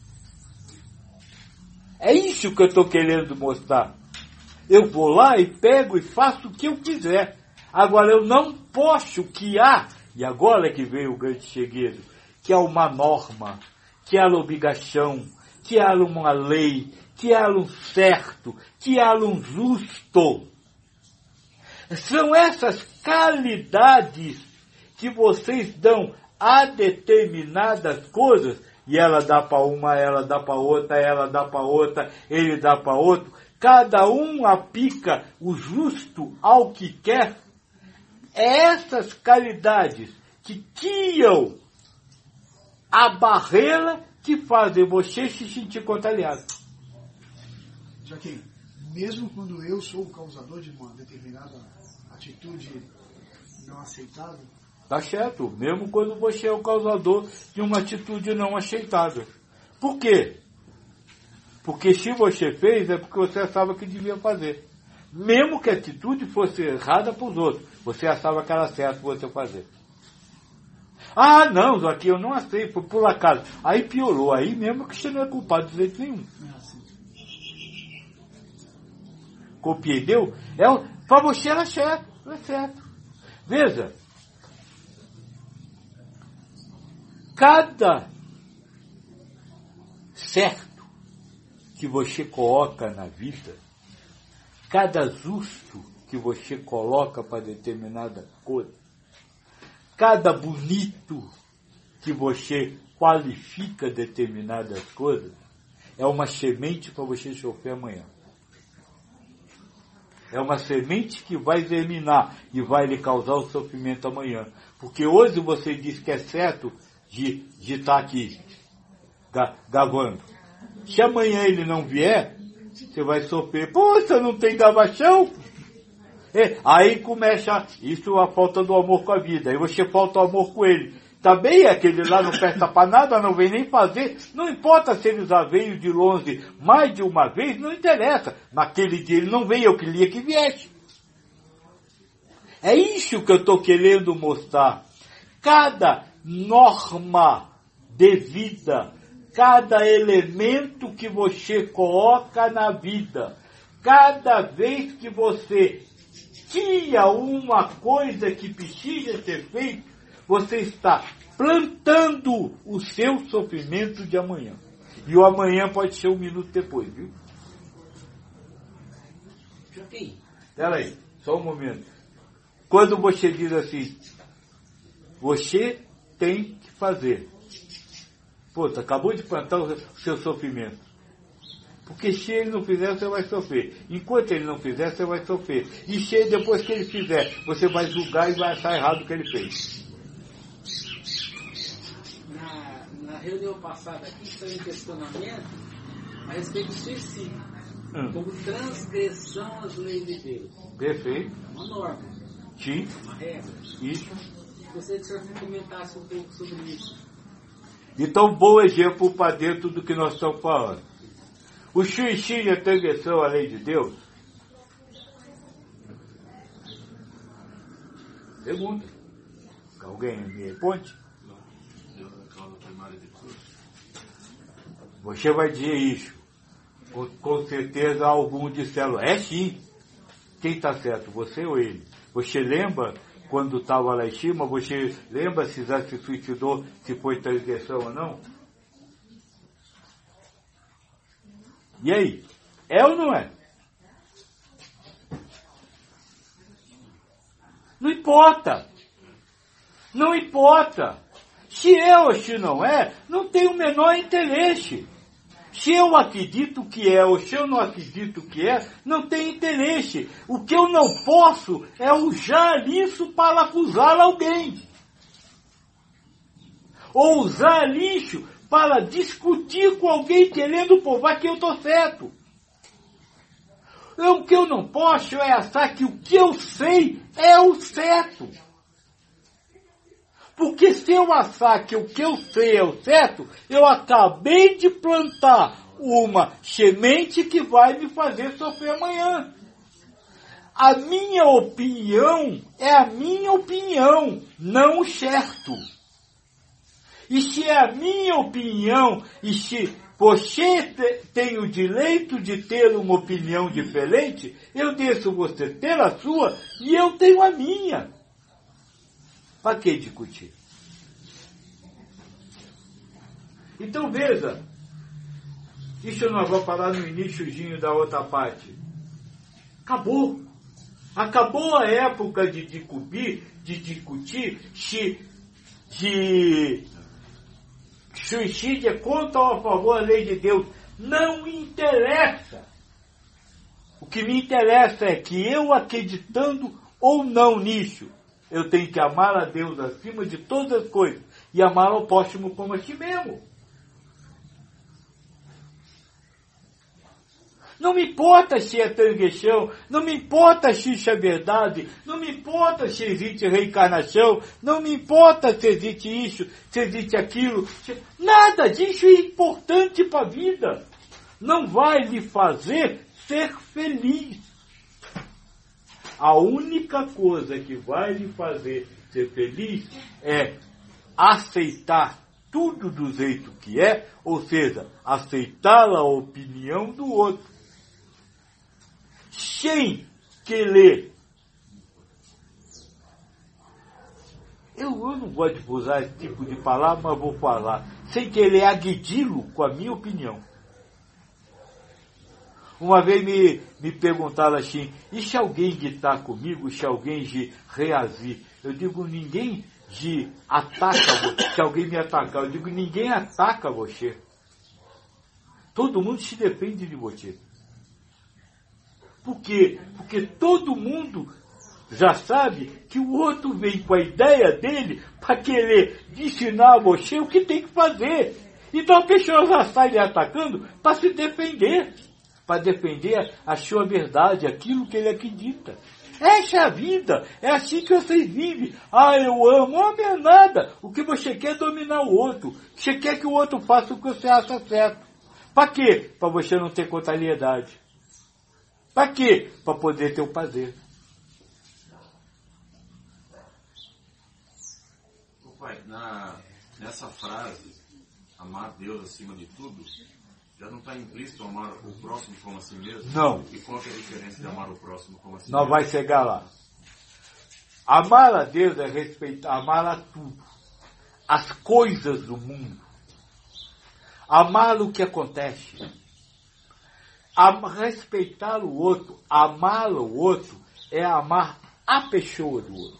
É isso que eu estou querendo mostrar. Eu vou lá e pego e faço o que eu quiser. Agora, eu não posso que há, e agora é que veio o grande segredo, que há uma norma, que há uma obrigação, que há uma lei, que há um certo, que há um justo. São essas qualidades que vocês dão a determinadas coisas, e ela dá para uma, ela dá para outra, ela dá para outra, ele dá para outro. Cada um aplica o justo ao que quer. É essas qualidades que criam a barreira que fazem você se sentir contrariado. Joaquim, mesmo quando eu sou o causador de uma determinada atitude não aceitável? Tá certo, mesmo quando você é o causador de uma atitude não aceitável. Por quê? Porque se você fez, é porque você achava que devia fazer. Mesmo que a atitude fosse errada para os outros, você achava que era certo você fazer. Ah, não, Joaquim, eu não aceito, foi por acaso. Aí piorou, aí mesmo que você não é culpado de jeito nenhum. Compreendeu? É, para você era certo, é certo. Veja, cada certo que você coloca na vida, cada justo que você coloca para determinada coisa, cada bonito que você qualifica determinadas coisas, é uma semente para você sofrer amanhã. É uma semente que vai germinar e vai lhe causar o sofrimento amanhã. Porque hoje você diz que é certo de estar aqui gravando. Se amanhã ele não vier, você vai sofrer. Pô, você não tem gavação? É, aí começa isso, a falta do amor com a vida. Aí você falta o amor com ele. Também aquele lá não presta para nada, não vem nem fazer. Não importa se ele já veio de longe mais de uma vez, não interessa. Naquele dia ele não veio, eu queria que viesse. É isso que eu estou querendo mostrar. Cada norma de vida, cada elemento que você coloca na vida, cada vez que você tira uma coisa que precisa ser feita, você está plantando o seu sofrimento de amanhã. E o amanhã pode ser um minuto depois, viu? Joaquim. Espera aí, só um momento. Quando você diz assim, você tem que fazer. Pô, tu acabou de plantar o seu sofrimento. Porque se ele não fizer, você vai sofrer. Enquanto ele não fizer, você vai sofrer. E se depois que ele fizer, você vai julgar e vai achar errado o que ele fez. Na, na reunião passada aqui, foi um questionamento a respeito do suicídio. Hum. Como transgressão às leis de Deus. Perfeito. É uma norma. Sim. Uma regra. Isso. Gostaria que o senhor comentasse um pouco sobre isso. Então, bom exemplo para dentro do que nós estamos falando. O suicídio é transgressão à lei de Deus? Pergunta. Alguém me responde? Você vai dizer isso. Com, com certeza algum disseram. É sim. Quem está certo? Você ou ele? Você lembra quando estava lá em cima? Você lembra se já se suicidou, se foi transgressão ou não? E aí? É ou não é? Não importa. Não importa. Se é ou se não é, não tem o menor interesse. Se eu acredito que é ou se eu não acredito que é, não tem interesse. O que eu não posso é usar isso para acusar alguém. Ou usar isso para discutir com alguém querendo provar que eu estou certo. O que eu não posso é achar que o que eu sei é o certo. Porque se eu achar que o que eu sei é o certo, eu acabei de plantar uma semente que vai me fazer sofrer amanhã. A minha opinião é a minha opinião, não o certo. E se é a minha opinião, e se você te, tem o direito de ter uma opinião diferente, eu deixo você ter a sua e eu tenho a minha. Para que discutir? Então veja, isso nós vamos falar no iniciozinho da outra parte. Acabou. Acabou a época de discutir, de discutir se, se suicídio é contra ou a favor da lei de Deus. Não interessa. O que me interessa é que eu, acreditando ou não nisso, eu tenho que amar a Deus acima de todas as coisas e amar ao próximo como a si mesmo. Não me importa se é transgressão, não me importa se isso é verdade, não me importa se existe reencarnação, não me importa se existe isso, se existe aquilo. Se... Nada disso é importante para a vida. Não vai lhe fazer ser feliz. A única coisa que vai lhe fazer ser feliz é aceitar tudo do jeito que é, ou seja, aceitar a opinião do outro. Sem querer. Eu, eu não gosto de usar esse tipo de palavra, mas vou falar. Sem querer agredi-lo com a minha opinião. Uma vez me, me perguntaram assim, e se alguém gritar comigo, se alguém de reagir? Eu digo, ninguém de ataca você. Se alguém me atacar, eu digo, ninguém ataca você. Todo mundo se defende de você. Por quê? Porque todo mundo já sabe que o outro vem com a ideia dele para querer ensinar a você o que tem que fazer. Então a pessoa já sai lhe atacando para se defender. Para defender a sua verdade, aquilo que ele acredita. Essa é a vida. É assim que vocês vivem. Ah, eu amo. Amo é nada. O que você quer é dominar o outro. Você quer que o outro faça o que você acha certo. Para quê? Para você não ter contrariedade. Para quê? Para poder ter o prazer. Ô pai, na, nessa frase, amar Deus acima de tudo, já não está implícito amar o próximo como a si mesmo? Não. E qual que é a diferença de amar o próximo como a si Nós mesmo? vai chegar lá. Amar a Deus é respeitar, amar a tudo. As coisas do mundo. Amar o que acontece. Am- respeitar o outro, amar o outro, é amar a pessoa do outro.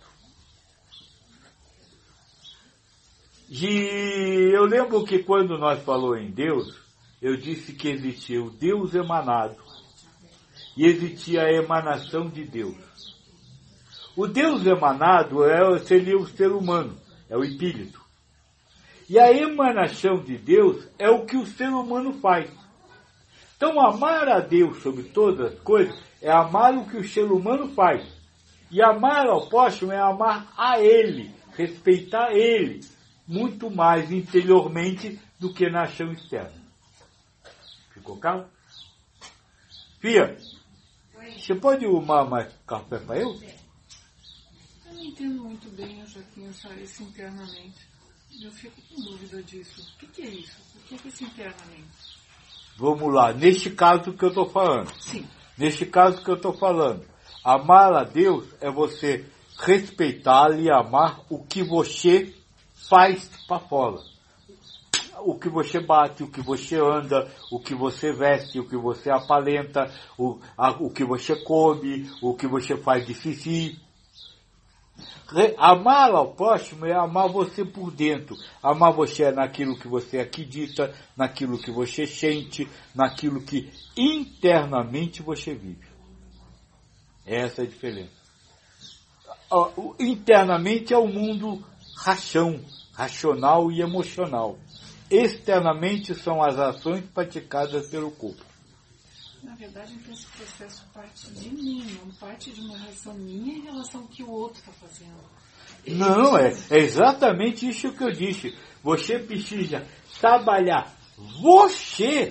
E eu lembro que quando nós falamos em Deus, eu disse que existia o Deus emanado e existia a emanação de Deus. O Deus emanado é, seria o ser humano, é o espírito. E a emanação de Deus é o que o ser humano faz. Então, amar a Deus sobre todas as coisas é amar o que o ser humano faz. E amar ao próximo é amar a Ele, respeitar Ele, muito mais interiormente do que na ação externa. Ficou claro? Fia, você pode arrumar mais café para eu? Eu não entendo muito bem, Joaquim, isso internamente. Eu fico com dúvida disso. O que, que é isso? O que é isso internamente? Vamos lá, neste caso que eu estou falando. Sim. Neste caso que eu estou falando. Amar a Deus é você respeitar e amar o que você faz para fora. O que você bate, o que você anda, o que você veste, o que você aparenta, o, a, o que você come, o que você faz de xixi. Amar ao próximo é amar você por dentro. Amar você é naquilo que você acredita, naquilo que você sente, naquilo que internamente você vive. Essa é a diferença. Internamente é o mundo rachão, racional e emocional. Externamente são as ações praticadas pelo corpo. Na verdade, então, esse processo parte de mim, não parte de uma relação minha em relação ao que o outro está fazendo. Não, é, é exatamente isso que eu disse. Você precisa trabalhar você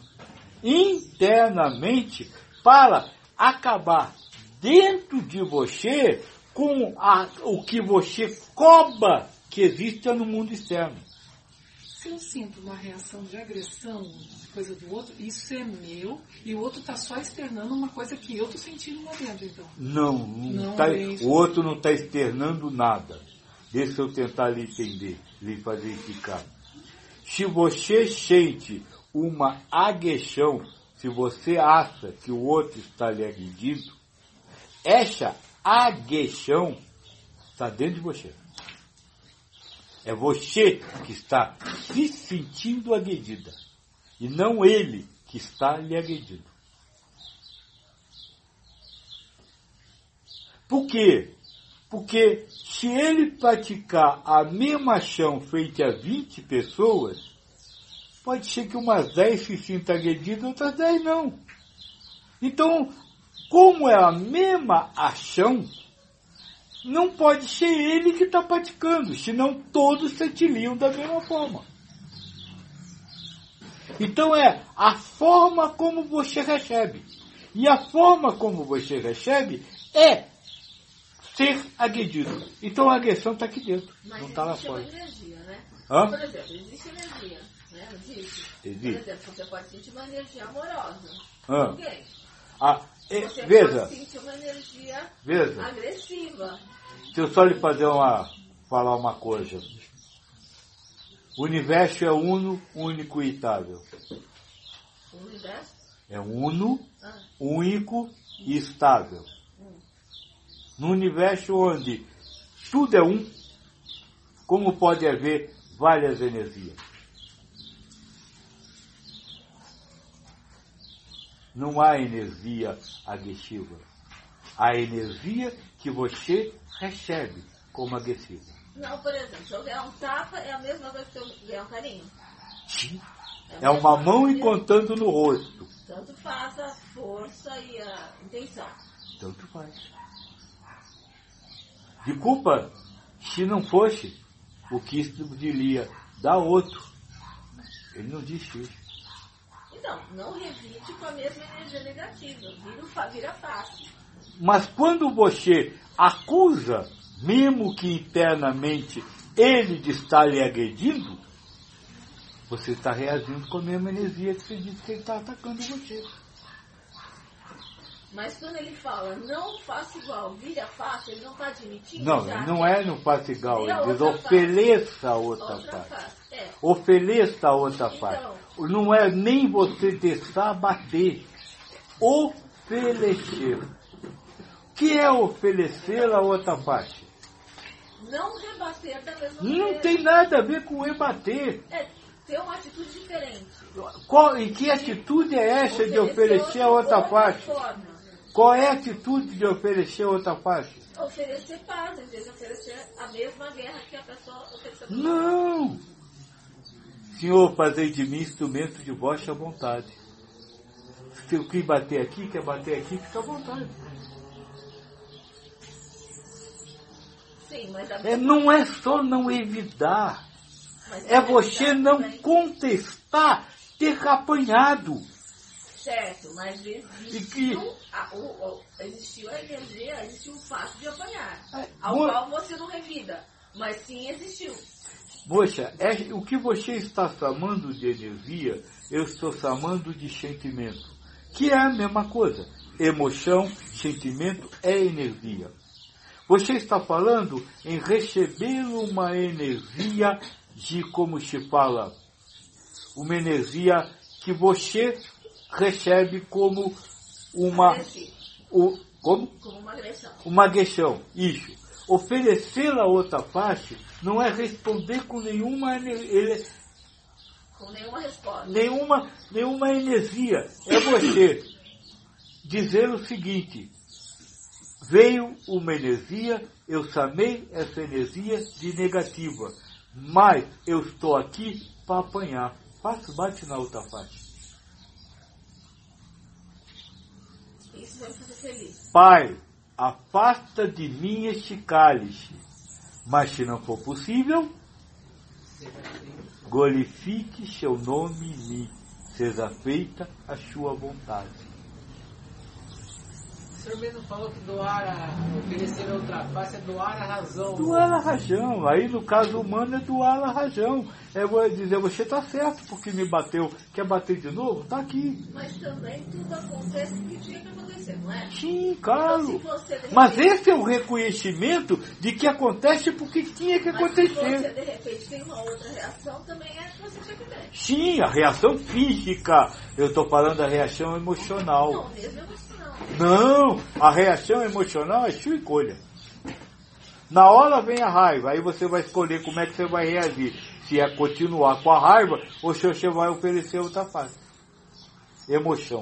internamente para acabar dentro de você com a, o que você cobra que exista no mundo externo. Se eu sinto uma reação de agressão, de coisa do outro, isso é meu, e o outro está só externando uma coisa que eu estou sentindo lá dentro, então. Não, não Não tá, é isso. o outro não está externando nada. Deixa eu tentar lhe entender, lhe fazer explicar. Se você sente uma agressão, se você acha que o outro está lhe agredindo, essa agressão está dentro de você. É você que está se sentindo agredida. E não ele que está lhe agredindo. Por quê? Porque se ele praticar a mesma ação feita a vinte pessoas, pode ser que umas dez se sinta agredidas, outras dez não. Então, como é a mesma ação, não pode ser ele que está praticando, senão todos sentiriam da mesma forma. Então é a forma como você recebe. E a forma como você recebe é ser agredido. Então a agressão está aqui dentro, mas não está lá existe fora. uma energia, né? Hã? Por exemplo, existe energia, né? Não existe? Existe. Por exemplo, você pode sentir uma energia amorosa. Hã? Ninguém. Ah, é, Você veja, pode sentir uma energia veja. agressiva. Deixa eu só lhe fazer uma, falar uma coisa. O universo é uno, único e estável. O universo? É uno, Ah. único e estável. No universo onde tudo é um, como pode haver várias energias? Não há energia agressiva. Há energia que você recebe como agressiva. Não, por exemplo, se eu ganhar um tapa, é a mesma coisa que eu ganhar um carinho. Sim. É, É uma mão encontrando no rosto. Tanto faz a força e a intenção. Tanto faz. De culpa, se não fosse, o que isso diria dar outro. Ele não disse isso. Então, não revide com a mesma energia negativa. Vira, o fa- vira face. Mas quando você acusa, mesmo que internamente ele de estar lhe agredindo, você está reagindo com a mesma energia que você disse que ele está atacando você. Mas quando ele fala, não faça igual, vira face, ele não está admitindo. Não, já não que é no faça igual, vira ele diz outra ofereça a outra outra parte. face. É. Ofereça a outra Então. parte. Não é nem você deixar bater. Oferecer. O que é oferecer a outra parte? Não rebater da mesma Não maneira. tem nada a ver com rebater. É, ter uma atitude diferente. Qual, e que atitude é essa de oferecer a outra parte? Forma. Qual é a atitude de oferecer a outra parte? Oferecer paz, em vez de oferecer a mesma guerra que a pessoa ofereceu. Não! Senhor, fazei de mim instrumento de vossa vontade. Se eu quis bater aqui, quer bater aqui, fica à vontade. Sim, mas a É, não é só não evitar. mas É a você realidade não também. contestar ter apanhado. Certo, mas E existiu, que- a, o, o, existiu a energia, existiu o fato de apanhar. É, Ao mo- qual você não revida. Mas sim existiu. Moça, é, o que você está chamando de energia, eu estou chamando de sentimento. Que é a mesma coisa. Emoção, sentimento é energia. Você está falando em receber uma energia de, como se fala, uma energia que você recebe como uma... Agressivo. O, como? Como uma agressão. Uma agressão, isso. Oferecer a outra parte não é responder com nenhuma, ener- ele- Com nenhuma resposta. nenhuma, nenhuma energia. É você dizer o seguinte: veio uma energia, eu chamei essa energia de negativa, mas eu estou aqui para apanhar. Faça, bate na outra parte. Isso vai me fazer feliz. Pai, afasta de mim este cálice, Mas se não for possível, glorifique seu nome em mim, seja feita a sua vontade. O senhor mesmo falou que doar a, oferecer a outra face é doar a razão. Doar a razão. Aí no caso humano é doar a razão. É vou dizer, você está certo porque me bateu. Quer bater de novo? Está aqui. Mas também tudo acontece porque tinha que acontecer, não é? Sim, claro. Então, se você, de repente, mas esse é o reconhecimento de que acontece porque tinha que mas acontecer. se você de repente tem uma outra reação, também é que você tinha que ter. Sim, a reação física. Eu estou falando da reação emocional. Não, mesmo emocional. Não, a reação emocional é sua escolha. Na hora vem a raiva, aí você vai escolher como é que você vai reagir. Se é continuar com a raiva ou se você vai oferecer outra face. Emoção.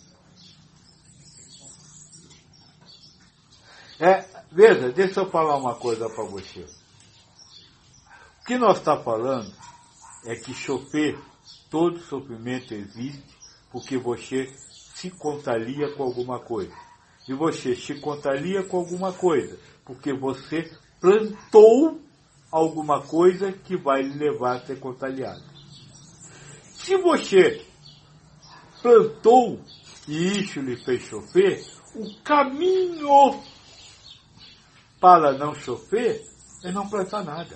É, veja, deixa eu falar uma coisa para você. O que nós estamos falando é que sofrer, todo sofrimento existe porque você se contalia com alguma coisa. E você se contalia com alguma coisa porque você plantou alguma coisa que vai lhe levar a ser contagiado. Se você plantou e isso lhe fez sofrer, o caminho para não sofrer é não plantar nada.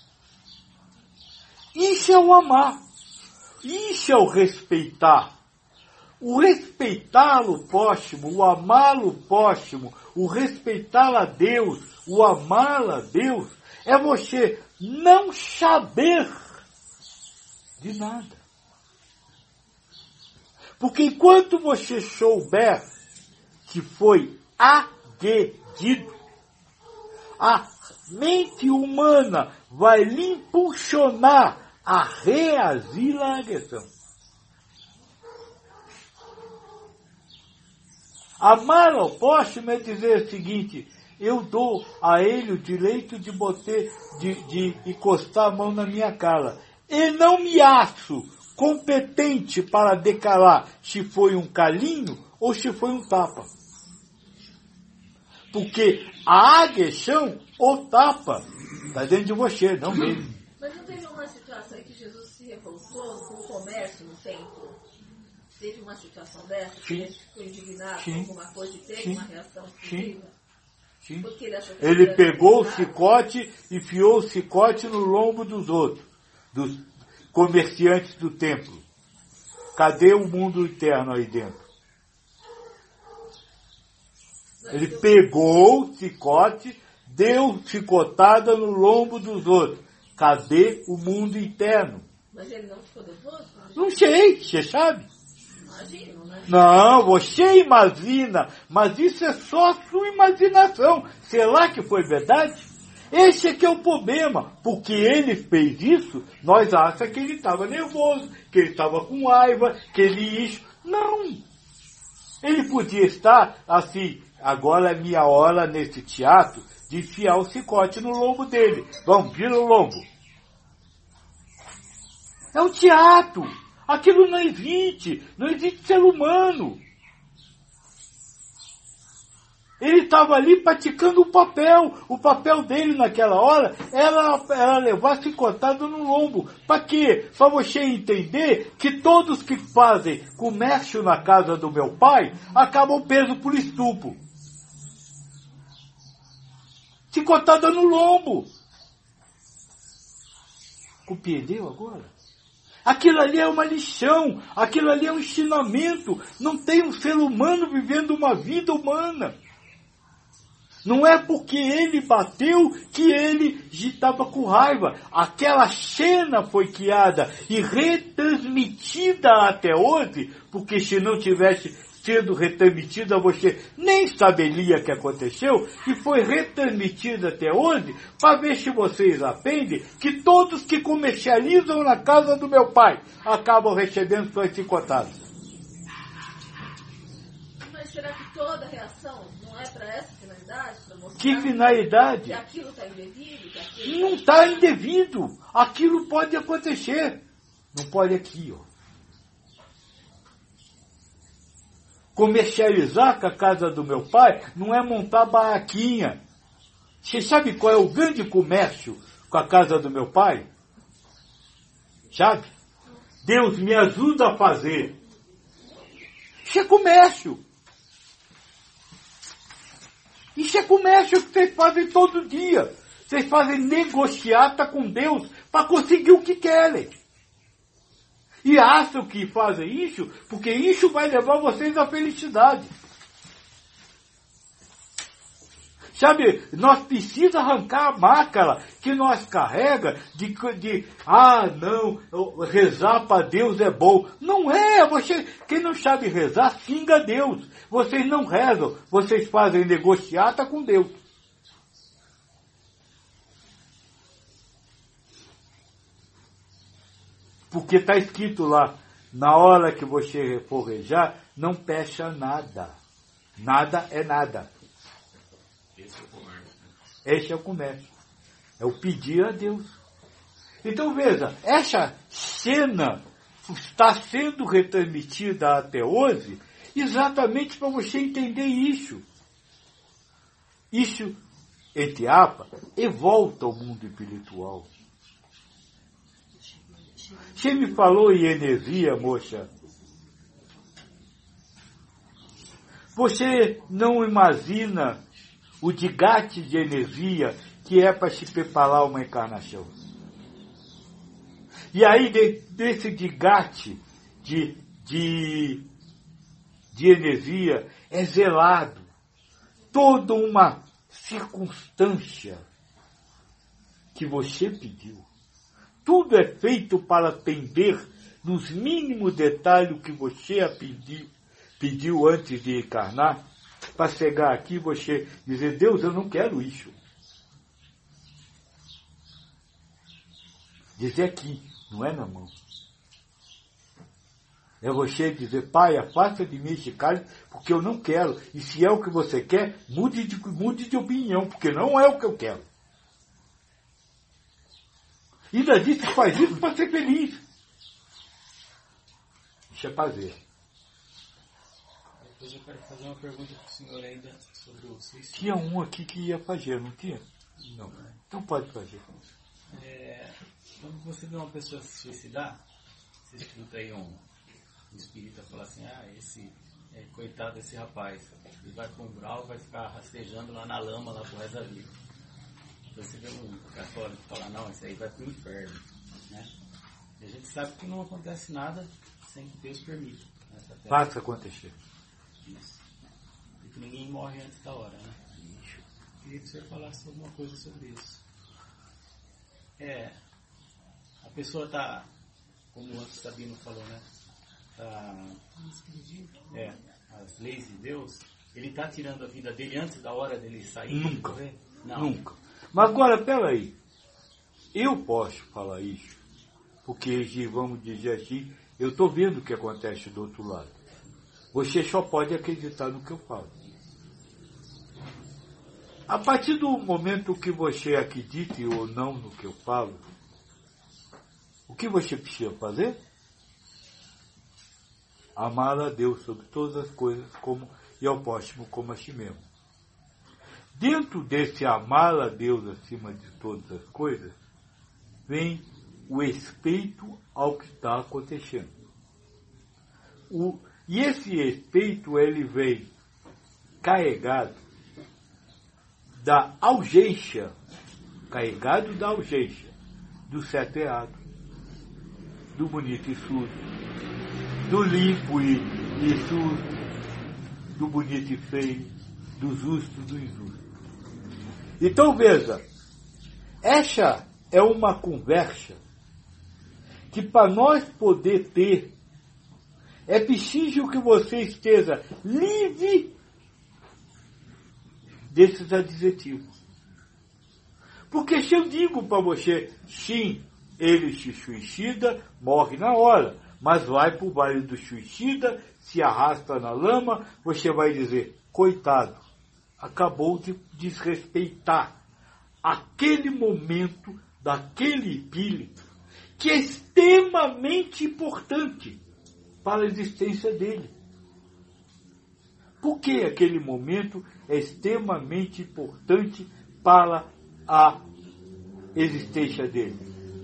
Isso é o amar. Isso é o respeitar. O respeitá-lo próximo, o amá-lo próximo, o respeitar a Deus, o amar a Deus, é você não saber de nada. Porque enquanto você souber que foi agredido, a mente humana vai lhe impulsionar a reagir à agressão. Amar ao próximo é dizer o seguinte: eu dou a ele o direito de, boter, de, de encostar a mão na minha cara. E não me acho competente para declarar se foi um carinho ou se foi um tapa. Porque a agressão ou tapa está dentro de você, não mesmo. Mas não teve uma situação em que Jesus se revoltou com o comércio no templo? Teve uma situação dessa? Sim. Que ele ficou indignado Sim. com alguma coisa e teve Sim. uma reação Sim. positiva? Sim. Porque ele achou que Ele era pegou o errado. chicote e enfiou o chicote no lombo dos outros, dos comerciantes do templo. Cadê o mundo interno aí dentro? Ele pegou o chicote, deu chicotada no lombo dos outros. Cadê o mundo interno? Mas ele não ficou nervoso? Não sei, você sabe? Imagino, né? Não, você imagina, mas isso é só a sua imaginação. Será que foi verdade? Esse é que é o problema, porque ele fez isso, nós achamos que ele estava nervoso, que ele estava com raiva, que ele isso. Não! Ele podia estar assim, agora é minha hora nesse teatro de enfiar o chicote no lombo dele. Vamos, vira o lombo. É um teatro. Aquilo não existe. Não existe ser humano. Ele estava ali praticando o papel. O papel dele naquela hora era, era levar chicotada no lombo. Para quê? Para você entender que todos que fazem comércio na casa do meu pai acabam presos por estupro. Chicotada no lombo. Compreendeu agora? Aquilo ali é uma lição, aquilo ali é um ensinamento. Não tem um ser humano vivendo uma vida humana. Não é porque ele bateu que ele estava com raiva. Aquela cena foi criada e retransmitida até hoje, porque se não tivesse sido retransmitida, você nem saberia o que aconteceu, e foi retransmitida até hoje, para ver se vocês aprendem que todos que comercializam na casa do meu pai acabam recebendo suas chicotadas. Mas será que toda reação não é para essa finalidade? Para mostrar Que finalidade? que aquilo está indevido? Que aquilo Não está indevido. Aquilo pode acontecer. Não pode aqui, ó. Comercializar com a casa do meu pai não é montar barraquinha. Você sabe qual é o grande comércio com a casa do meu pai? Sabe? Deus me ajuda a fazer. Isso é comércio. Isso é comércio que vocês fazem todo dia. Vocês fazem negociata com Deus para conseguir o que querem. E acham que fazem isso porque isso vai levar vocês à felicidade. Sabe, nós precisamos arrancar a máscara que nós carrega de, de ah, não, rezar para Deus é bom. Não é, você, quem não sabe rezar, xinga Deus. Vocês não rezam, vocês fazem negociata com Deus. Porque está escrito lá, na hora que você for rezar, não peça nada. Nada é nada. Esse é o comércio. Esse é o comércio. É o pedir a Deus. Então veja, essa cena está sendo retransmitida até hoje exatamente para você entender isso. Isso, entre aspas, e volta ao mundo espiritual. Você me falou em energia, moça. Você não imagina o desgaste de energia que é para se preparar uma encarnação. E aí, de, desse desgaste de, de, de energia, é zelado toda uma circunstância que você pediu. Tudo é feito para atender nos mínimos detalhes o que você pediu, pediu antes de encarnar, para chegar aqui e você dizer, Deus, eu não quero isso. Dizer aqui, não é na mão. É você dizer, Pai, afasta de mim esse cálice, porque eu não quero. E se é o que você quer, mude de, mude de opinião, porque não é o que eu quero. E ainda disse que faz isso para ser feliz. Deixa eu fazer. Depois eu quero fazer uma pergunta para o senhor ainda sobre o suicídio. Tinha um aqui que ia fazer, não tinha? Não. Então pode fazer. É, quando você vê uma pessoa se suicidar, você escuta aí um, um espírita falar assim, ah, esse, é, coitado desse rapaz, ele vai para um grau, vai ficar rastejando lá na lama, lá pro resto da vida. Então você vê um católico falar, não, esse aí vai pro inferno, né? E a gente sabe que não acontece nada sem que Deus permita. Faça acontecer. Isso. E que ninguém morre antes da hora, né? Isso. Queria que o senhor falasse alguma coisa sobre isso. É, a pessoa está, como o antes Sabino falou, né? Tá, é, as leis de Deus, ele está tirando a vida dele antes da hora dele sair? Nunca. Não. Nunca. Mas agora, peraí. Eu posso falar isso, porque, vamos dizer assim, eu estou vendo o que acontece do outro lado. Você só pode acreditar no que eu falo. A partir do momento que você acredite ou não no que eu falo, o que você precisa fazer? Amar a Deus sobre todas as coisas como, e ao próximo como a si mesmo. Dentro desse amar a Deus acima de todas as coisas, vem o respeito ao que está acontecendo. O, e esse respeito, ele vem carregado da urgência, carregado da urgência, do certo e errado, do bonito e sujo, do limpo e, e sujo, do bonito e feio, do justo e do injusto. Então veja, essa é uma conversa que para nós poder ter, é preciso que você esteja livre desses adjetivos. Porque se eu digo para você, sim, ele se suicida, morre na hora, mas vai para o vale do suicida, se arrasta na lama, você vai dizer, coitado, acabou de desrespeitar aquele momento daquele espírito que é extremamente importante para a existência dele. Por que aquele momento é extremamente importante para a existência dele.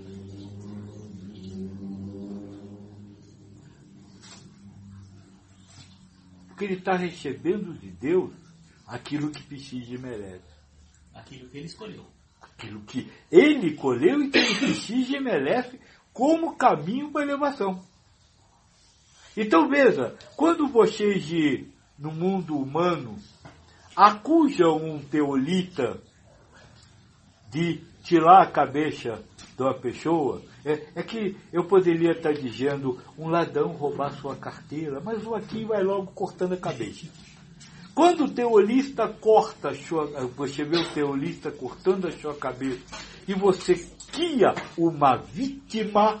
Porque ele está recebendo de Deus aquilo que Pixige merece. Aquilo que ele escolheu. Aquilo que ele colheu e que o Pixige merece como caminho para a elevação. Então veja, quando vocês no mundo humano acusam um teolita de tirar a cabeça de uma pessoa, é, é que eu poderia estar dizendo um ladrão roubar sua carteira, mas o aqui vai logo cortando a cabeça. Quando o teolista corta a sua, você vê o teolista cortando a sua cabeça e você cria uma vítima,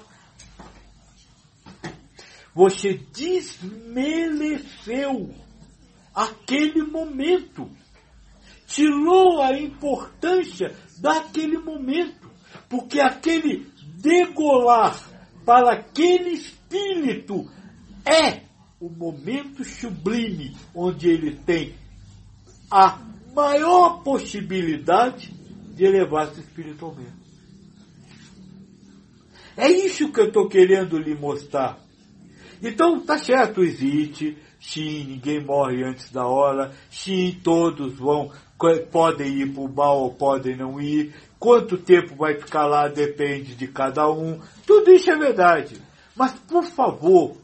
você desmereceu aquele momento, tirou a importância daquele momento, porque aquele degolar para aquele espírito é o momento sublime onde ele tem a maior possibilidade de elevar-se espiritualmente. É isso que eu estou querendo lhe mostrar. Então, tá certo, existe, sim, ninguém morre antes da hora, sim, todos vão, podem ir para o bar ou podem não ir, quanto tempo vai ficar lá depende de cada um, tudo isso é verdade. Mas, por favor,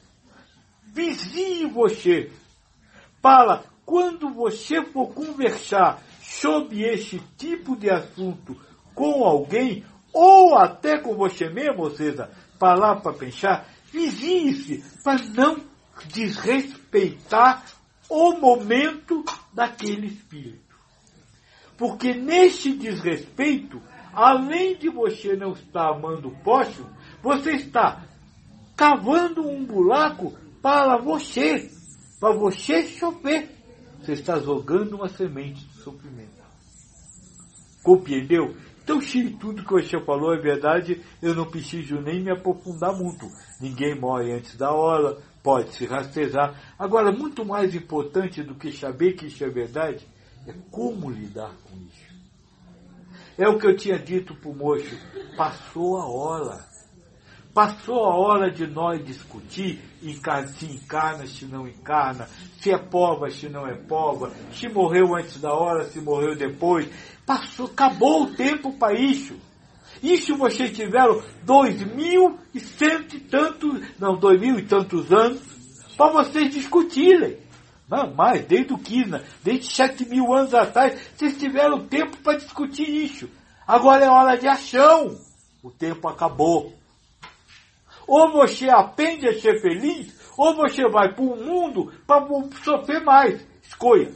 vigie você para, quando você for conversar sobre esse tipo de assunto com alguém, ou até com você mesmo, ou seja, parar para pensar, vigie-se para não desrespeitar o momento daquele espírito. Porque nesse desrespeito, além de você não estar amando o próximo, você está cavando um buraco para você, para você sofrer. Você está jogando uma semente de sofrimento. Compreendeu? Então, se tudo que você falou é verdade, eu não preciso nem me aprofundar muito. Ninguém morre antes da hora, pode se rastejar. Agora, muito mais importante do que saber que isso é verdade, é como lidar com isso. É o que eu tinha dito para o moço, passou a hora. Passou a hora de nós discutir se encarna, se não encarna, se é pova, se não é pova, se morreu antes da hora, se morreu depois. Passou, acabou o tempo para isso. Isso vocês tiveram dois mil e cento e tantos, não, dois mil e tantos anos para vocês discutirem. Não, mais, desde o Kina, desde sete mil anos atrás, vocês tiveram tempo para discutir isso. Agora é hora de ação. O tempo acabou. Ou você aprende a ser feliz, ou você vai para o mundo para sofrer mais. Escolha.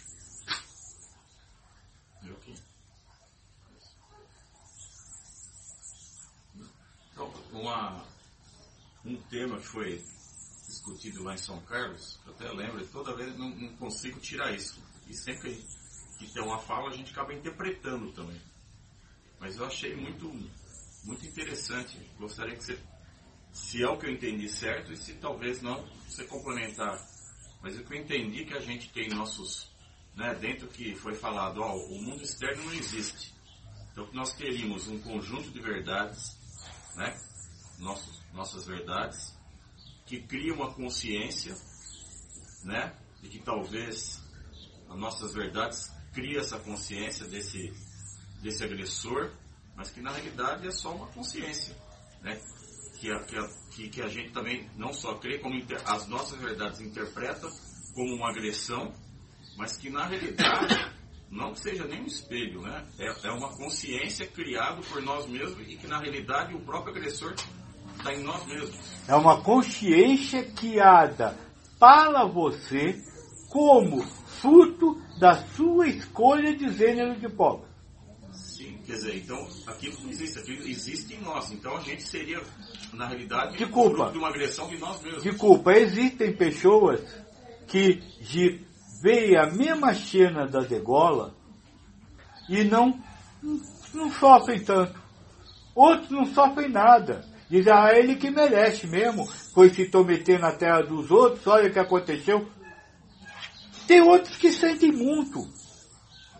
Então, uma, um tema que foi discutido lá em São Carlos, eu até lembro, e toda vez não, não consigo tirar isso. E sempre que tem uma fala, a gente acaba interpretando também. Mas eu achei muito, muito interessante. Gostaria que você, se é o que eu entendi certo, e se talvez não, você complementar. Mas o que eu entendi que a gente tem nossos, né, dentro que foi falado, ó, o mundo externo não existe. Então nós teríamos um conjunto de verdades, né, nossos, nossas verdades, que cria uma consciência, né, de que talvez as nossas verdades criem essa consciência desse, desse agressor, mas que na realidade é só uma consciência, né, que a, que a, que, que a gente também não só crê, como inter, as nossas verdades interpretam como uma agressão, mas que na realidade não seja nem um espelho, né, é, é uma consciência criada por nós mesmos e que na realidade o próprio agressor está em nós mesmos. É uma consciência criada para você como fruto da sua escolha de gênero de pobre. Sim, quer dizer, então aquilo não existe, aquilo existe em nós. Então a gente seria, na realidade, Desculpa. fruto de uma agressão de nós mesmos. Desculpa, existem pessoas que veem a mesma cena da degola e não, não sofrem tanto. Outros não sofrem nada. Diz, ah, é ele que merece mesmo, foi se intrometer na terra dos outros, olha o que aconteceu. Tem outros que sentem muito.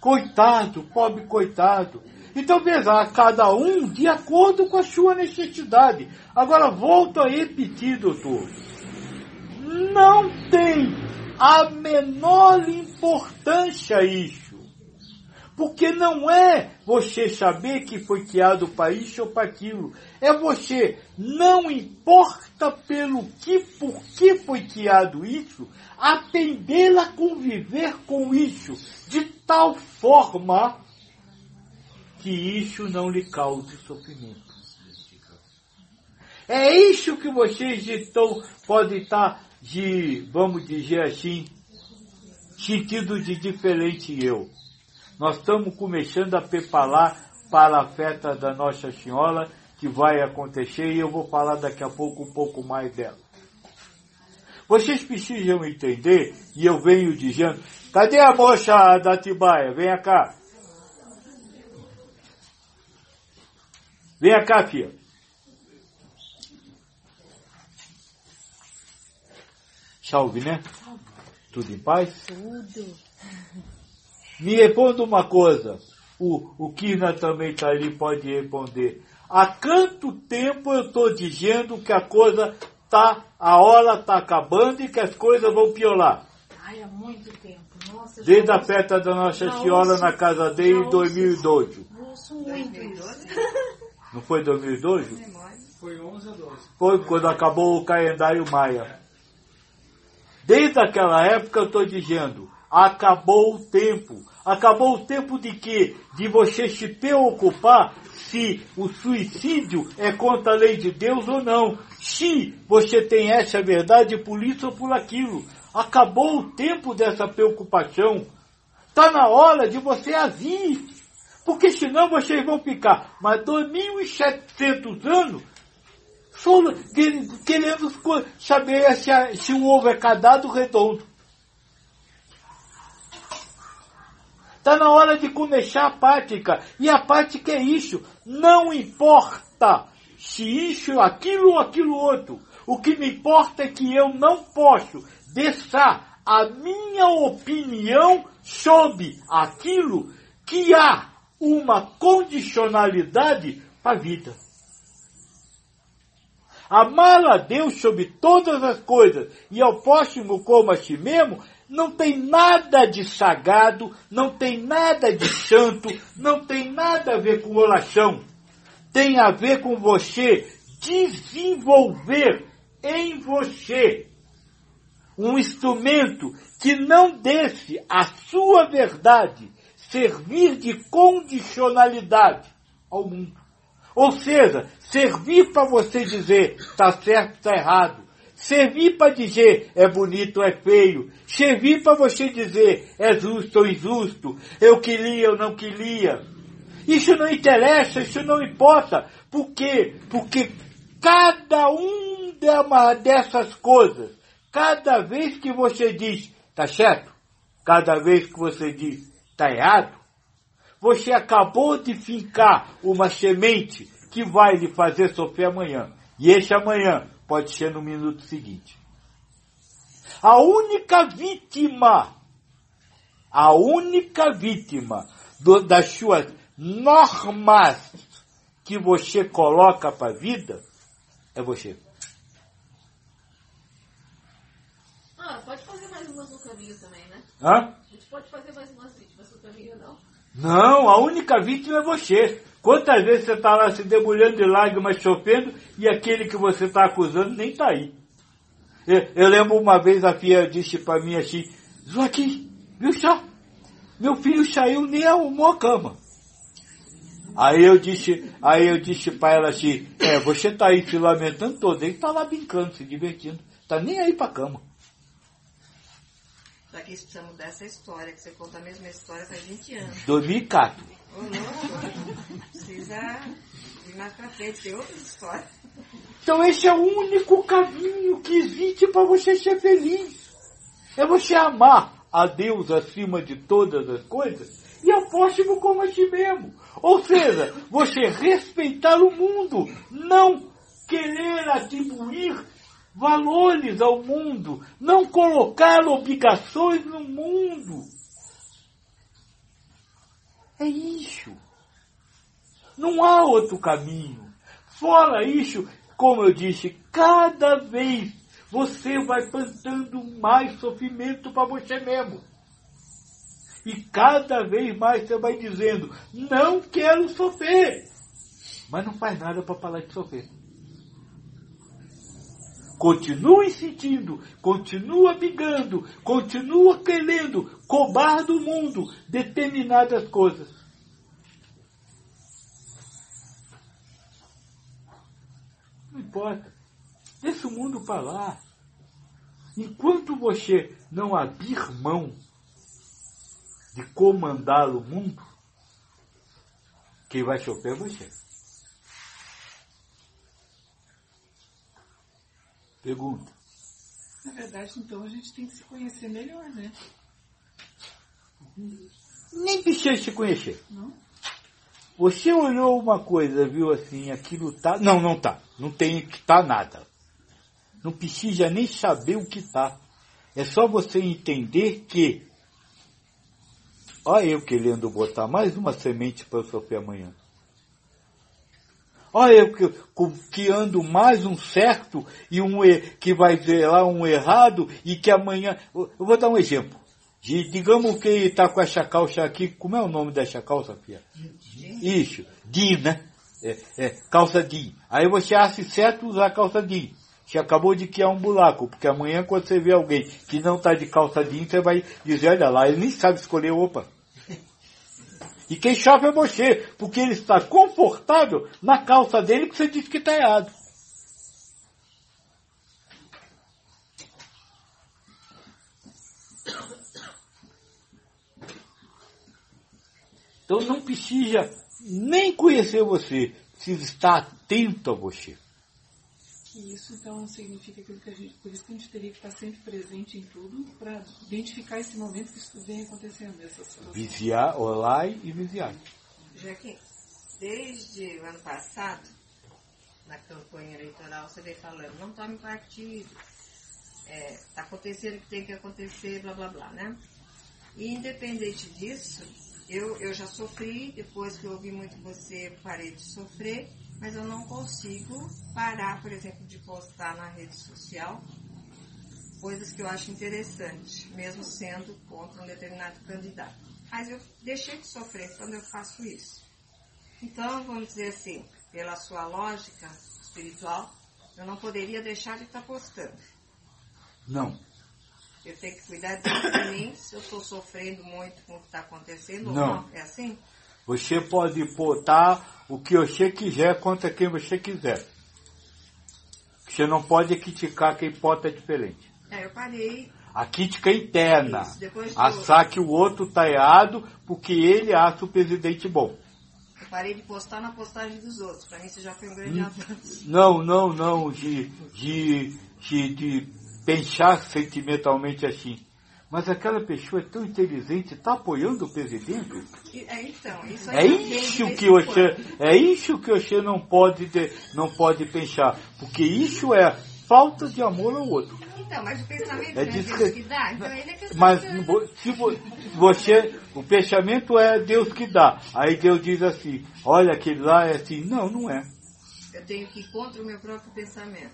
Coitado, pobre coitado. Então veja, a cada um de acordo com a sua necessidade. Agora volto a repetir, doutor. Não tem a menor importância isso. Porque não é você saber que foi criado para isso ou para aquilo. É você, não importa pelo que, por que foi criado isso, aprender a conviver com isso de tal forma que isso não lhe cause sofrimento. É isso que vocês então podem estar de, vamos dizer assim, sentido de diferente eu. Nós estamos começando a preparar para a festa da Nossa Senhora, que vai acontecer, e eu vou falar daqui a pouco um pouco mais dela. Vocês precisam entender, e eu venho dizendo, cadê a moça da Atibaia? Venha cá. Venha cá, filha. Salve, né? Tudo em paz? Tudo. Me responda uma coisa. O, o Kina também está ali, pode responder. Há quanto tempo eu estou dizendo que a coisa tá, a hora está acabando e que as coisas vão piorar? Ai, há muito tempo. Nossa, desde a festa da Nossa Senhora na casa dele em dois mil e doze. Ouço muito isso. Não foi dois mil e doze? Foi onze a doze. Foi quando acabou o calendário maia. Desde aquela época eu estou dizendo, acabou o tempo. Acabou o tempo de quê? De você se preocupar se o suicídio é contra a lei de Deus ou não. Se você tem essa verdade por isso ou por aquilo. Acabou o tempo dessa preocupação. Está na hora de você agir. Porque senão vocês vão ficar mais dois mil e setecentos anos só querendo saber se, a, se o ovo é quadrado ou redondo. Está na hora de começar a prática. E a prática é isso. Não importa se isso, aquilo ou aquilo outro. O que me importa é que eu não posso deixar a minha opinião sobre aquilo que há uma condicionalidade para a vida. Amar a Deus sobre todas as coisas e ao próximo como a si mesmo não tem nada de sagrado, não tem nada de santo, não tem nada a ver com oração. Tem a ver com você desenvolver em você um instrumento que não deixe a sua verdade servir de condicionalidade ao mundo. Ou seja, servir para você dizer está certo, está errado. Servir para dizer é bonito ou é feio. Servir para você dizer é justo ou injusto. Eu queria ou não queria. Isso não interessa, isso não importa. Por quê? Porque cada uma dessas coisas, cada vez que você diz está certo, cada vez que você diz está errado, você acabou de fincar uma semente que vai lhe fazer sofrer amanhã. E esse amanhã pode ser no minuto seguinte. A única vítima, a única vítima do, das suas normas que você coloca para a vida é você. Ah, pode fazer mais umas no caminho também, né? Hã? A gente pode fazer mais umas vítimas no caminho, não? Não, a única vítima é você. Quantas vezes você está lá se debulhando de lágrimas, sofrendo, e aquele que você está acusando nem está aí. Eu, eu lembro uma vez a filha disse para mim assim, Joaquim, viu só? Meu filho saiu, nem arrumou a cama. Aí eu disse, aí eu disse para ela assim, é, você está aí se lamentando todo, ele está lá brincando, se divertindo, está nem aí para a cama. Só que precisa mudar essa história, que você conta a mesma história faz vinte anos. dois mil e quatro. Ô, louco, precisa ir mais pra frente, tem outra história. Então esse é o único caminho que existe para você ser feliz. É você amar a Deus acima de todas as coisas e ao próximo como a si mesmo. Ou seja, você respeitar o mundo, não querer atribuir valores ao mundo, não colocar obrigações no mundo. É isso. Não há outro caminho. Fora isso, como eu disse, cada vez você vai plantando mais sofrimento para você mesmo. E cada vez mais você vai dizendo, não quero sofrer. Mas não faz nada para parar de sofrer. Continua insistindo, continua brigando, continua querendo cobrar do mundo determinadas coisas. Não importa. Deixa o mundo para lá. Enquanto você não abrir mão de comandar o mundo, quem vai sofrer é você. Pergunta. Na verdade, então, a gente tem que se conhecer melhor, né? Nem precisa se conhecer. Não? Você olhou uma coisa, viu assim, aquilo tá... Não, não tá. Não tem que tá nada. Não precisa nem saber o que tá. É só você entender que... Olha eu querendo botar mais uma semente para eu sofrer amanhã. Olha eu que, que ando mais um certo e um que vai dizer lá um errado e que amanhã... Eu vou dar um exemplo. De, digamos que ele está com essa calça aqui. Como é o nome dessa calça, Pia? Isso. Jean, né? É, é, calça Jean. Aí você acha certo usar calça Jean. Você acabou de criar um buraco. Porque amanhã quando você vê alguém que não está de calça Jean, você vai dizer, olha lá, ele nem sabe escolher roupa. E quem chove é você, porque ele está confortável na calça dele que você diz que está errado. Então não precisa nem conhecer você, precisa estar atento a você. E isso então significa aquilo que a gente, por isso que a gente teria que estar sempre presente em tudo para identificar esse momento que isso vem acontecendo. Essa situação. Vigiar, orar e vigiar. Joaquim, desde o ano passado, na campanha eleitoral, você vem falando, não tome partido, está é, acontecendo o que tem que acontecer, blá blá blá, né? E independente disso, eu, eu já sofri, depois que eu ouvi muito você, parei de sofrer, mas eu não consigo parar, por exemplo, de postar na rede social coisas que eu acho interessantes, mesmo sendo contra um determinado candidato. Mas eu deixei de sofrer quando eu faço isso. Então, vamos dizer assim, pela sua lógica espiritual, eu não poderia deixar de estar postando. Não. Eu tenho que cuidar de mim, se eu estou sofrendo muito com o que está acontecendo, não. ou não. É assim? Você pode botar o que você quiser contra quem você quiser. Você não pode criticar quem bota diferente. É, eu parei. A crítica é interna. Isso, achar que o outro está errado porque ele acha o presidente bom. Eu parei de postar na postagem dos outros. Para mim isso já foi um grande avanço. Não, não, não. De, de, de, de pensar sentimentalmente assim. Mas aquela pessoa é tão inteligente, está apoiando o presidente? É, então, isso é isso que você, é isso que você não pode, ter, não pode pensar. Porque isso é falta de amor ao outro. Então, mas o pensamento é é Deus que, que dá, então ele é que mas se você, o pensamento é Deus que dá. Aí Deus diz assim, olha aquele lá é assim. Não, não é. Eu tenho que ir contra o meu próprio pensamento.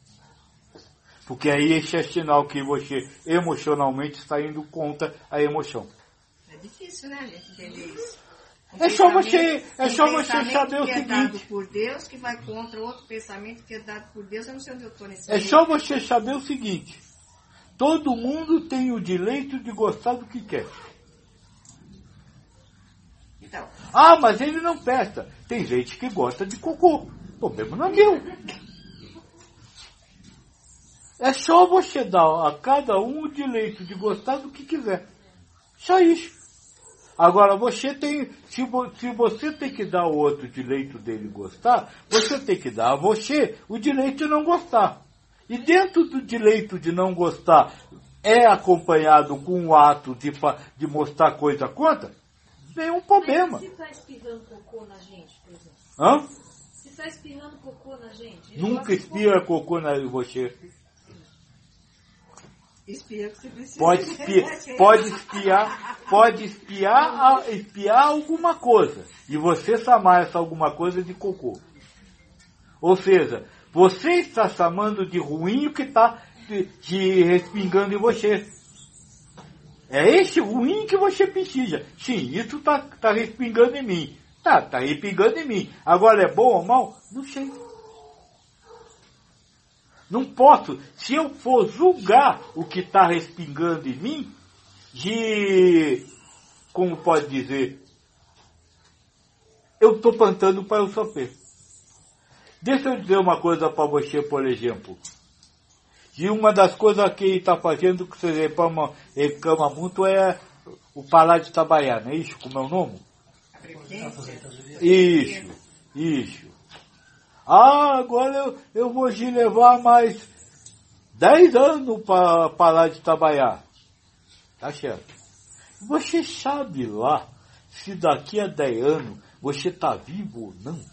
Porque aí esse é sinal que você emocionalmente está indo contra a emoção. É difícil, né, a gente entender isso. Um é só você, é um só você saber o que seguinte. É dado por Deus que vai contra outro pensamento que é dado por Deus. Eu não sei onde eu estou nesse É só você saber o seguinte. Todo mundo tem o direito de gostar do que quer. Então. Ah, mas ele não presta. Tem gente que gosta de cocô. O problema não é meu. É só você dar a cada um o direito de gostar do que quiser. Só isso. Agora, você tem, se, se você tem que dar ao outro o direito dele gostar, você tem que dar a você o direito de não gostar. E dentro do direito de não gostar, é acompanhado com o ato de, de mostrar coisa contra, nenhum problema. Mas se está espirrando cocô na gente, por exemplo? Hã? Se está espirrando cocô na gente... Nunca espirra cocô na você. Espia o que você precisa. Pode espiar, pode espiar, pode espiar, espiar alguma coisa. E você chamar essa alguma coisa de cocô. Ou seja, você está chamando de ruim o que está de, de respingando em você. É esse ruim que você precisa. Sim, isso está tá respingando em mim. Tá, tá respingando em mim. Agora é bom ou mal? Não sei. Não posso, se eu for julgar o que está respingando em mim, de, como pode dizer, eu estou plantando para eu sofrer. Deixa eu dizer uma coisa para você, por exemplo. E uma das coisas que ele está fazendo, que você reclama, reclama muito, é o parar de trabalhar, não é isso? Como é o nome? Isso, isso. Ah, agora eu, eu vou te levar mais dez anos para parar de trabalhar. Tá certo. Você sabe lá se daqui a dez anos você está vivo ou não?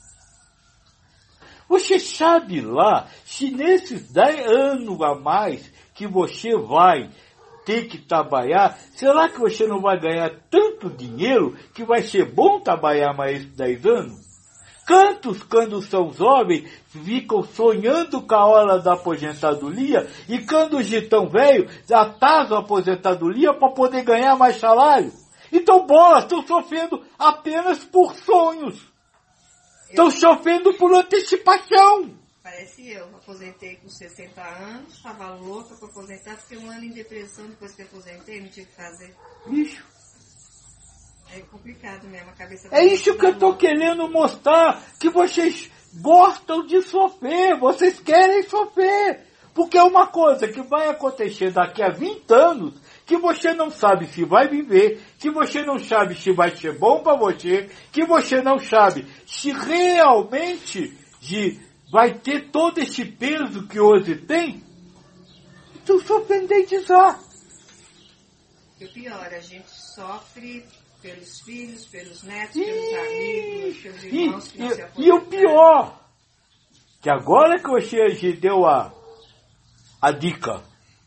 Você sabe lá se nesses dez anos a mais que você vai ter que trabalhar, será que você não vai ganhar tanto dinheiro que vai ser bom trabalhar mais dez anos? Quantos, quando são jovens, ficam sonhando com a hora da aposentadoria e quando estão velhos, atrasam a aposentadoria para poder ganhar mais salário? Então, bolas, estão sofrendo apenas por sonhos. Estão eu... sofrendo por antecipação. Parece eu, aposentei com sessenta anos, estava louca para aposentar, fiquei um ano em depressão depois que aposentei, não tinha o que fazer. Bicho. É complicado mesmo, a cabeça... É isso que eu estou querendo mostrar, que vocês gostam de sofrer, vocês querem sofrer. Porque é uma coisa que vai acontecer daqui a vinte anos, que você não sabe se vai viver, que você não sabe se vai ser bom para você, que você não sabe se realmente de, vai ter todo esse peso que hoje tem. Então, surpreendentizar. E o pior, a gente sofre... pelos filhos, pelos netos, pelos amigos, pelos irmãos e, que não e, se aposentaram. E o pior, que agora que você deu a, a dica,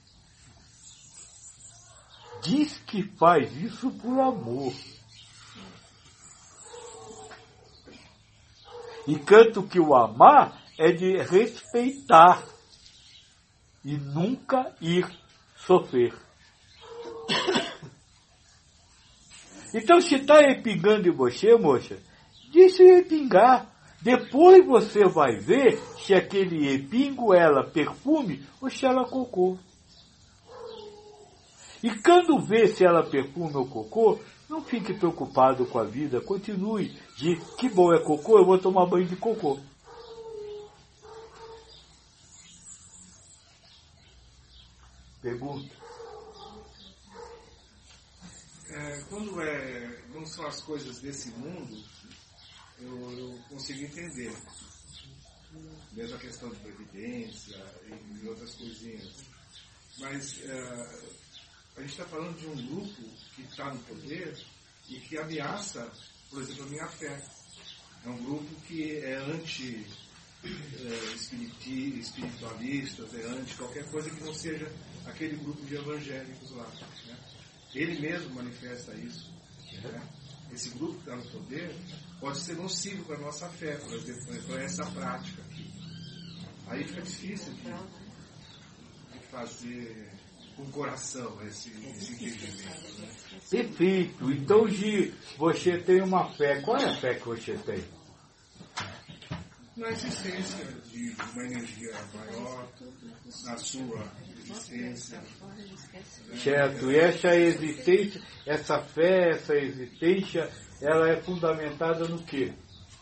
diz que faz isso por amor. E canto que o amar é de respeitar e nunca ir sofrer. Então, se está repingando em você, moça, deixa repingar. Depois você vai ver se aquele repingo ela perfume ou se ela cocô. E quando vê se ela perfume ou cocô, não fique preocupado com a vida. Continue de que bom é cocô, eu vou tomar banho de cocô. Pergunta. É, quando, é, não são as coisas desse mundo, eu, eu consigo entender. Mesmo a questão de previdência e outras coisinhas. Mas é, a gente está falando de um grupo que está no poder e que ameaça, por exemplo, a minha fé. É um grupo que é anti é, espiritualista, é anti qualquer coisa que não seja aquele grupo de evangélicos lá, né? Ele mesmo manifesta isso. Né? Esse grupo que está no poder pode ser nocivo para a nossa fé, por exemplo, para essa prática aqui. Aí fica difícil de, de fazer com o coração esse, esse entendimento. Né? Perfeito. Então, Gi, você tem uma fé. Qual é a fé que você tem? Na existência de uma energia maior, na sua existência. Certo. E essa existência, essa fé, essa existência, ela é fundamentada no quê?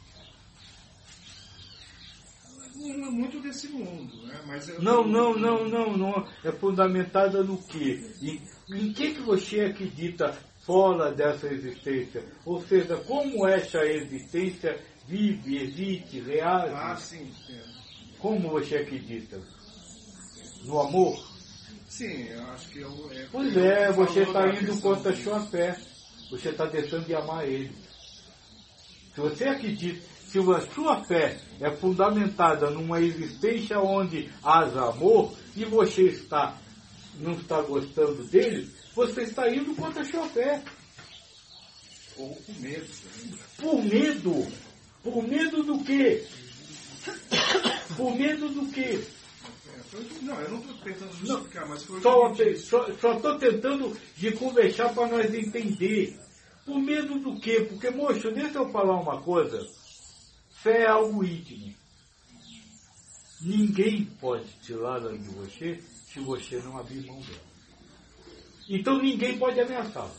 Muito desse mundo, né? Mas eu... Não, não, não, não, não. É fundamentada no quê? Em, em que, que você acredita fora dessa existência? Ou seja, como essa existência vive, existe, reage? Ah, sim. É. Como você acredita? No amor? Sim, eu acho que eu... É, pois é, você está indo contra a sua fé. Você está deixando de amar ele. Se você acredita, se a sua fé é fundamentada numa existência onde haja amor, e você está não está gostando dele, você está indo contra a sua fé. Ou com medo também. Por medo. Por medo do quê? Por medo do quê? Não, eu não estou tentando justificar, mas foi Só o que eu disse. estou tentando de conversar para nós entender. Por medo do quê? Porque, moço, deixa eu falar uma coisa. Fé é algo íntimo. Ninguém pode tirar ela de você se você não abrir mão dela. Então ninguém pode ameaçá-la.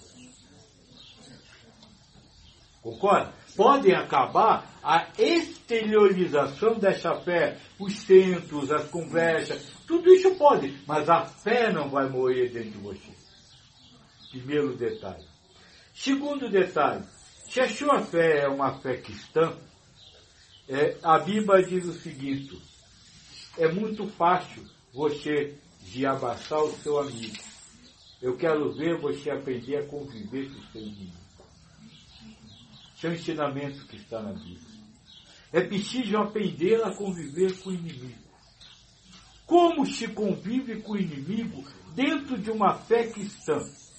Concorda? Podem acabar a exteriorização dessa fé, os centros, as conversas, tudo isso pode, mas a fé não vai morrer dentro de você. Primeiro detalhe. Segundo detalhe, se a sua fé é uma fé cristã, é, a Bíblia diz o seguinte: é muito fácil você diabaçar o seu amigo. Eu quero ver você aprender a conviver com o seu inimigo. Esse é o ensinamento que está na Bíblia. É preciso aprender a conviver com o inimigo. Como se convive com o inimigo dentro de uma fé cristã?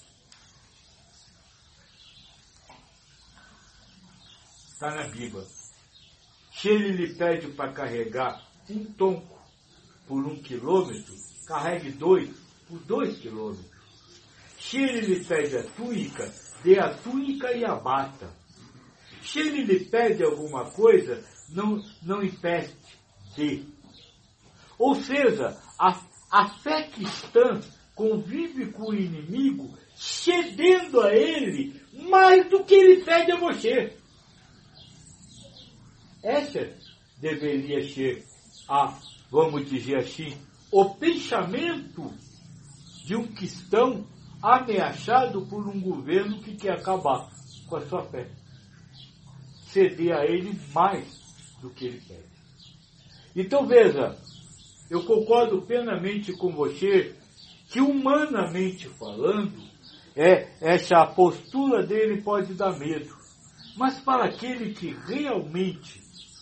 Está na Bíblia. Se ele lhe pede para carregar um tonco por um quilômetro, carregue dois por dois quilômetros. Se ele lhe pede a túnica, dê a túnica e a bata. Se ele lhe pede alguma coisa, não, não empreste, dê. Ou seja, a, a fé cristã convive com o inimigo, cedendo a ele mais do que ele pede a você. Essa deveria ser a, vamos dizer assim, o pensamento de um cristão ameaçado por um governo que quer acabar com a sua fé. Ceder a ele mais do que ele pede. Então veja, eu concordo plenamente com você que, humanamente falando, é, essa postura dele pode dar medo. Mas para aquele que realmente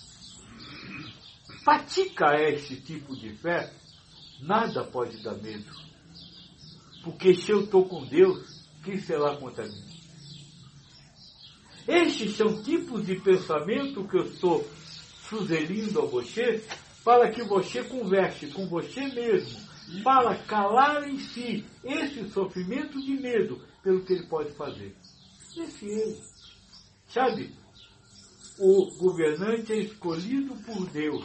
pratica esse tipo de fé, nada pode dar medo. Porque se eu estou com Deus, quem será contra mim? Estes são tipos de pensamento que eu estou sugerindo a você, para que você converse com você mesmo, para calar em si esse sofrimento de medo pelo que ele pode fazer. Esse ele. Sabe, o governante é escolhido por Deus.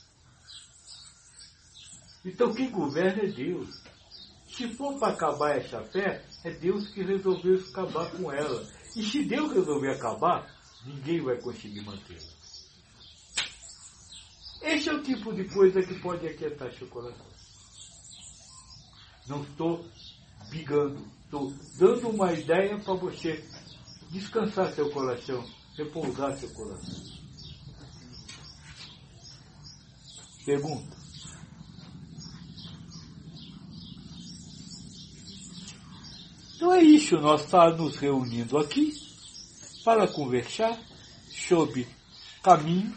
Então quem governa é Deus. Se for para acabar essa fé, é Deus que resolveu acabar com ela. E se Deus resolver acabar, ninguém vai conseguir mantê-la. Esse é o tipo de coisa que pode aquietar seu coração. Não estou brigando, estou dando uma ideia para você descansar seu coração, repousar seu coração. Pergunta. Então é isso, nós estamos nos reunindo aqui para conversar sobre caminho,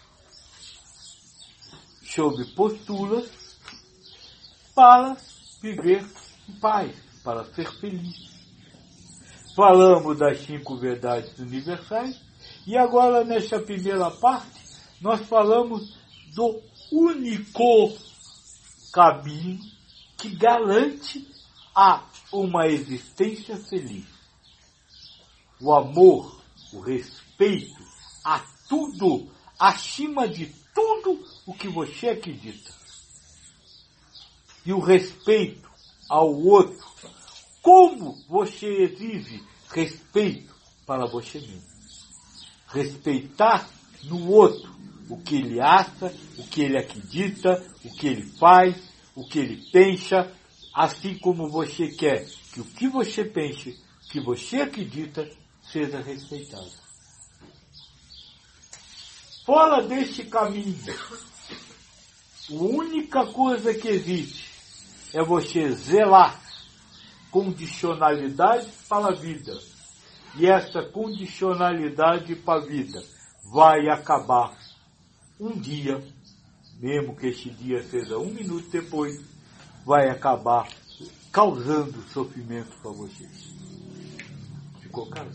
sobre posturas, para viver em paz, para ser feliz. Falamos das cinco verdades universais e agora, nessa primeira parte, nós falamos do único caminho que garante a uma existência feliz. O amor, o respeito a tudo, acima de tudo o que você acredita. E o respeito ao outro. Como você exige respeito para você mesmo? Respeitar no outro o que ele acha, o que ele acredita, o que ele faz, o que ele pensa, assim como você quer que o que você pense, o que você acredita, seja respeitado. Fora desse caminho, a única coisa que existe é você zelar condicionalidade para a vida. E essa condicionalidade para a vida vai acabar um dia, mesmo que esse dia seja um minuto depois, vai acabar causando sofrimento para você. Ficou claro?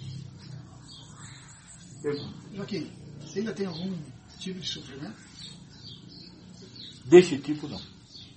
Joaquim, você ainda tem algum tipo de sofrimento? Desse tipo, não.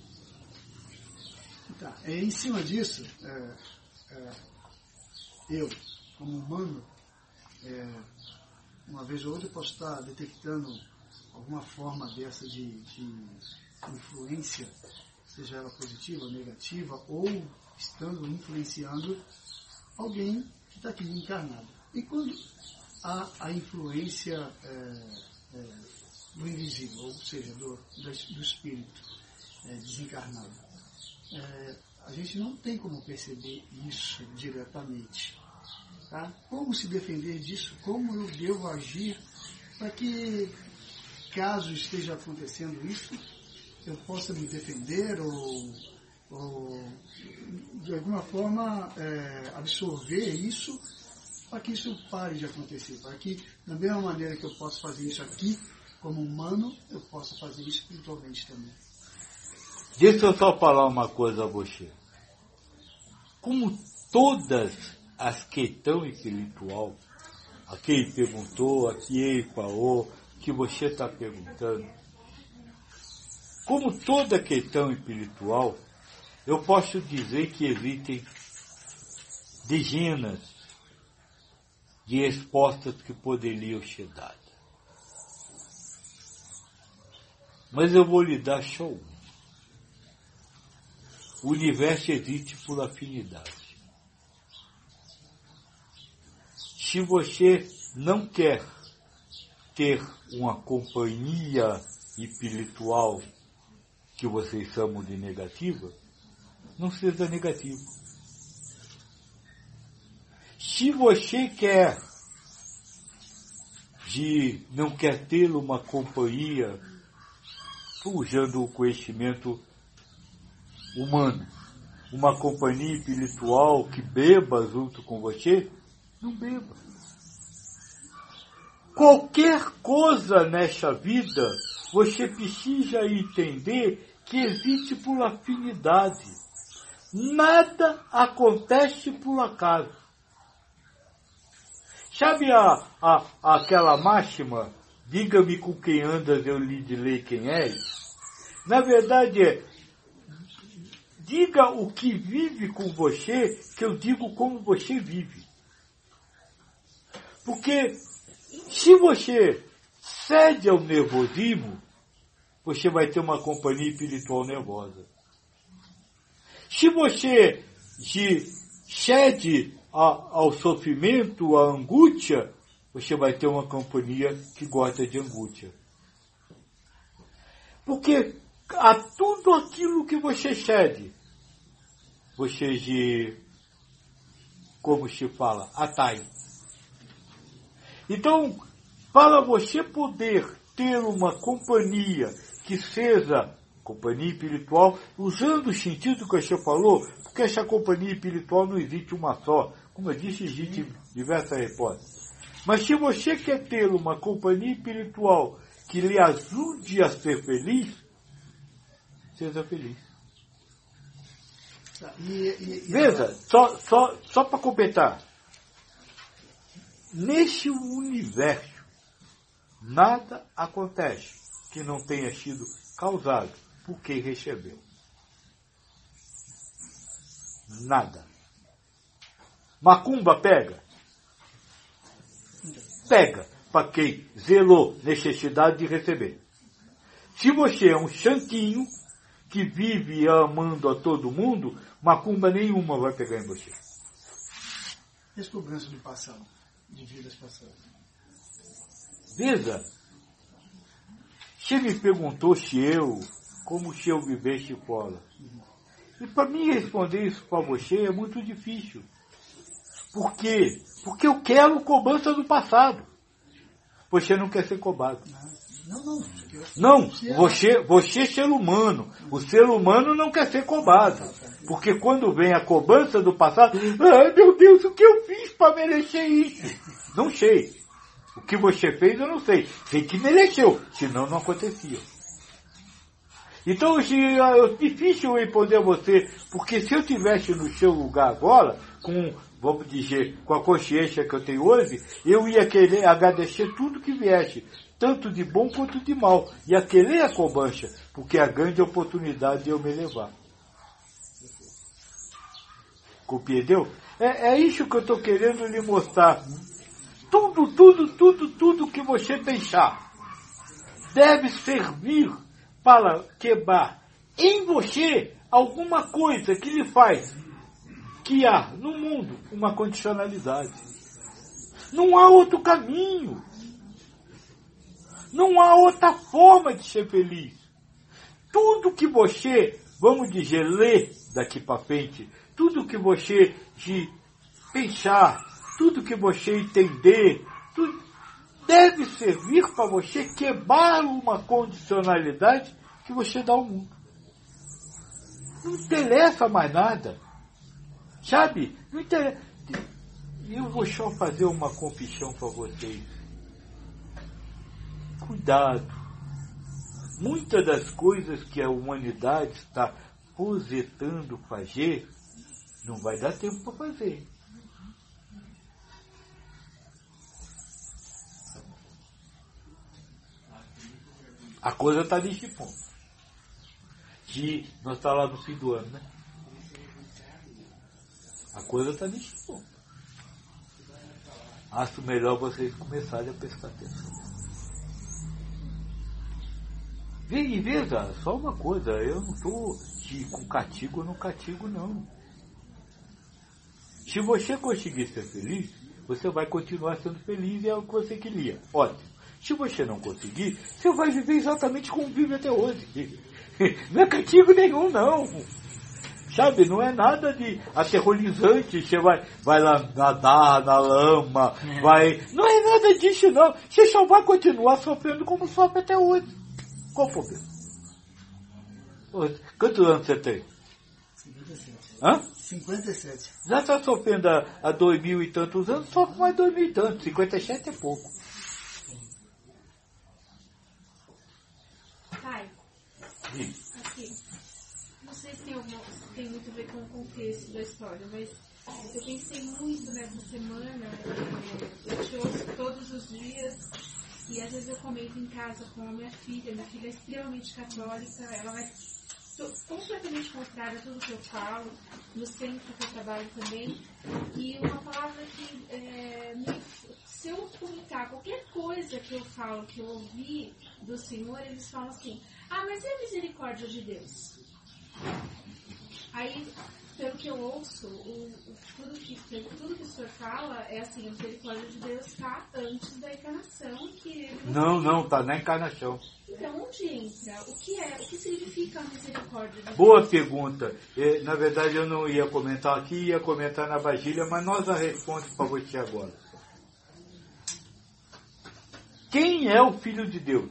Tá. É, em cima disso, é, é, eu, como humano, é, uma vez ou outra eu posso estar detectando alguma forma dessa de, de influência, seja ela positiva ou negativa, ou estando influenciando alguém que está aqui encarnado. E quando há a influência é, é, do invisível, ou seja, do, do espírito é, desencarnado, é, a gente não tem como perceber isso diretamente. Tá? Como se defender disso? Como eu devo agir para que, caso esteja acontecendo isso, eu possa me defender ou, ou de alguma forma, é, absorver isso para que isso pare de acontecer, para que, da mesma maneira que eu posso fazer isso aqui, como humano, eu possa fazer isso espiritualmente também. Deixa eu só falar uma coisa a você. Como todas as questões espiritual, aqui ele perguntou, aqui ele falou, que você está perguntando, como toda questão espiritual, eu posso dizer que existem dezenas de respostas que poderiam ser dadas. Mas eu vou lhe dar só uma. O universo existe por afinidade. Se você não quer ter uma companhia espiritual que vocês chamam de negativa, não seja negativo. Se você quer de não quer ter uma companhia, usando o conhecimento humano, uma companhia espiritual que beba junto com você, não beba. Qualquer coisa nesta vida, você precisa entender que existe por afinidade. Nada acontece por acaso. Sabe a, a, aquela máxima, diga-me com quem andas, eu lhe direi quem és? Na verdade é, diga o que vive com você, que eu digo como você vive. Porque se você cede ao nervosismo, você vai ter uma companhia espiritual nervosa. Se você se cede a, ao sofrimento, à angústia, você vai ter uma companhia que gosta de angústia. Porque a tudo aquilo que você cede, você de, como se fala, atrai. Então, para você poder ter uma companhia que seja companhia espiritual, usando o sentido que você falou, porque essa companhia espiritual não existe uma só. Como eu disse, existe diversas hipóteses. Mas se você quer ter uma companhia espiritual que lhe ajude a ser feliz, seja feliz. E, e, e Veja, só, só, só para completar. Neste universo, nada acontece que não tenha sido causado por quem recebeu. Nada. Macumba pega? Pega para quem zelou necessidade de receber. Se você é um santinho que vive amando a todo mundo, macumba nenhuma vai pegar em você. E as cobranças do passado, de vidas passadas? Veja, você me perguntou se eu, como se eu vivesse fora. E para mim responder isso para você é muito difícil. Por quê? Porque eu quero cobrança do passado. Você não quer ser cobrado. Não, não. Não, você, você é ser humano. O ser humano não quer ser cobrado. Porque quando vem a cobrança do passado, ai meu Deus, o que eu fiz para merecer isso? Não sei. O que você fez eu não sei. Sei que mereceu, senão não acontecia. Então é difícil eu responder a você, porque se eu estivesse no seu lugar agora, com, vamos dizer, com a consciência que eu tenho hoje, eu ia querer agradecer tudo que viesse, tanto de bom quanto de mal. Ia querer a comancha, porque é a grande oportunidade de eu me levar. Compreendeu? É, é isso que eu estou querendo lhe mostrar. Tudo, tudo, tudo, tudo que você pensar deve servir para quebrar em você alguma coisa que lhe faz que há no mundo uma condicionalidade. Não há outro caminho. Não há outra forma de ser feliz. Tudo que você, vamos dizer, lê daqui para frente, tudo que você de pensar, tudo que você entender, tudo deve servir para você quebrar uma condicionalidade que você dá ao mundo. Não interessa mais nada. Sabe? Não interessa. Eu vou só fazer uma confissão para vocês. Cuidado. Muitas das coisas que a humanidade está projetando fazer, não vai dar tempo para fazer. A coisa está neste ponto. De nós estamos lá no fim do ano, né? A coisa está neste ponto. Acho melhor vocês começarem a prestar atenção. E veja, só uma coisa, eu não estou com castigo ou não castigo, não. Se você conseguir ser feliz, você vai continuar sendo feliz e é o que você queria. Ótimo. Se você não conseguir, você vai viver exatamente como vive até hoje. Não é castigo nenhum, não. Sabe, não é nada de aterrorizante. Você vai, vai lá nadar na lama, é. vai... Não é nada disso, não. Você só vai continuar sofrendo como sofre até hoje. Qual o problema? Quantos anos você tem? cinquenta e sete. Hã? cinquenta e sete. Já está sofrendo há, há dois mil e tantos anos, sofre mais dois mil e tantos. cinquenta e sete é pouco. Pai, aqui, não sei se tem, alguma, se tem muito a ver com o contexto da história, mas eu pensei muito nessa semana, eu te ouço todos os dias, e às vezes eu comento em casa com a minha filha, minha filha é extremamente católica, ela vai completamente contrária a tudo que eu falo, no centro que eu trabalho também, e uma palavra que é, me, se eu comentar qualquer coisa que eu falo, que eu ouvi do Senhor, eles falam assim, ah, mas é a misericórdia de Deus. Aí, pelo que eu ouço, o, o, tudo, que, tudo que o Senhor fala é assim, a misericórdia de Deus está antes da encarnação. Que ele não, não, está na encarnação. Então, onde entra? O que é? O que significa a misericórdia de Deus? Boa pergunta. Na verdade, eu não ia comentar aqui, ia comentar na Vigília, mas nós a respondemos para você agora. Quem é o Filho de Deus?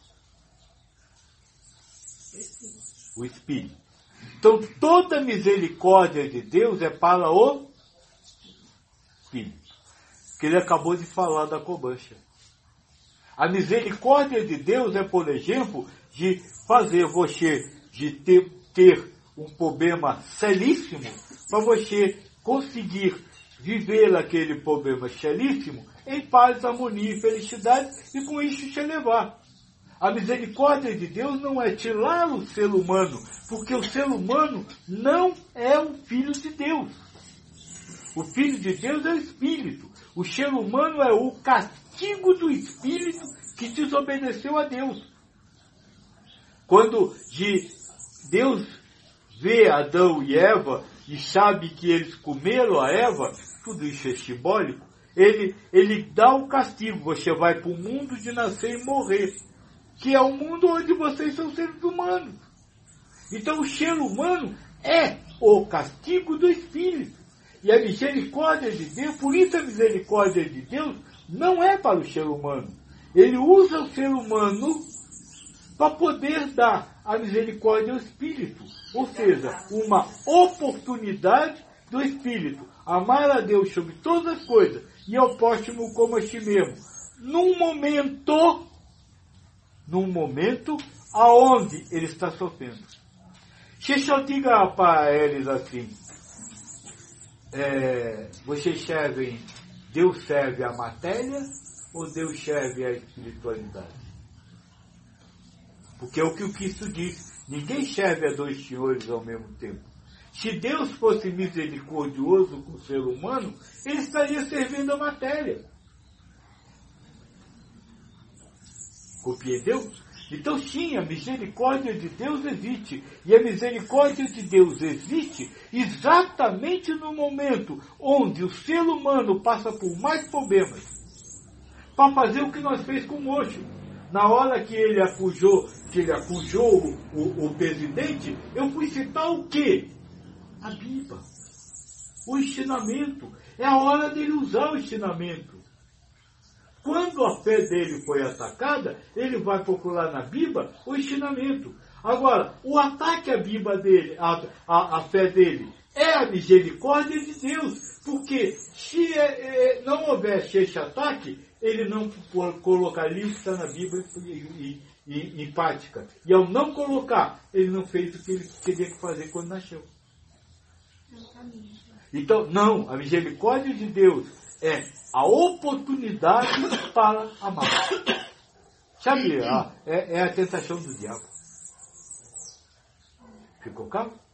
O Espírito. Então, toda misericórdia de Deus é para o Espírito. Que ele acabou de falar da comancha. A misericórdia de Deus é, por exemplo, de fazer você de ter, ter um problema seríssimo para você conseguir viver aquele problema seríssimo em paz, harmonia e felicidade e com isso te elevar. A misericórdia de Deus não é tirar o ser humano, porque o ser humano não é o Filho de Deus. O Filho de Deus é o Espírito. O ser humano é o castigo do Espírito que desobedeceu a Deus. Quando de Deus vê Adão e Eva e sabe que eles comeram a Eva, tudo isso é simbólico, ele, ele dá o castigo. Você vai para o mundo de nascer e morrer, que é o mundo onde vocês são seres humanos. Então o ser humano é o castigo do Espírito. E a misericórdia de Deus, por isso a misericórdia de Deus não é para o ser humano. Ele usa o ser humano para poder dar a misericórdia ao Espírito. Ou seja, uma oportunidade do Espírito. Amar a Deus sobre todas as coisas e ao próximo como a si mesmo. Num momento, num momento aonde ele está sofrendo. Se eu diga para eles assim, é, vocês servem, Deus serve a matéria ou Deus serve a espiritualidade? Porque é o que o Cristo diz, ninguém serve a dois senhores ao mesmo tempo. Se Deus fosse misericordioso com o ser humano, ele estaria servindo a matéria. Compreendeu? Então sim, a misericórdia de Deus existe. E a misericórdia de Deus existe exatamente no momento onde o ser humano passa por mais problemas para fazer o que nós fez com o moço. Na hora que ele acusou, que ele acusou o, o, o presidente, eu fui citar o quê? A Bíblia. O ensinamento. É a hora dele usar o ensinamento. Quando a fé dele foi atacada, ele vai procurar na Bíblia o ensinamento. Agora, o ataque à Bíblia dele, a, a, a fé dele, é a misericórdia de Deus. Porque se é, é, não houvesse esse ataque, ele não colocaria o que está na Bíblia em, em, em prática. E ao não colocar, ele não fez o que ele queria fazer quando nasceu. Então, não, a misericórdia de Deus é a oportunidade para amar. Sabe, é, é a tentação do diabo. Ficou claro?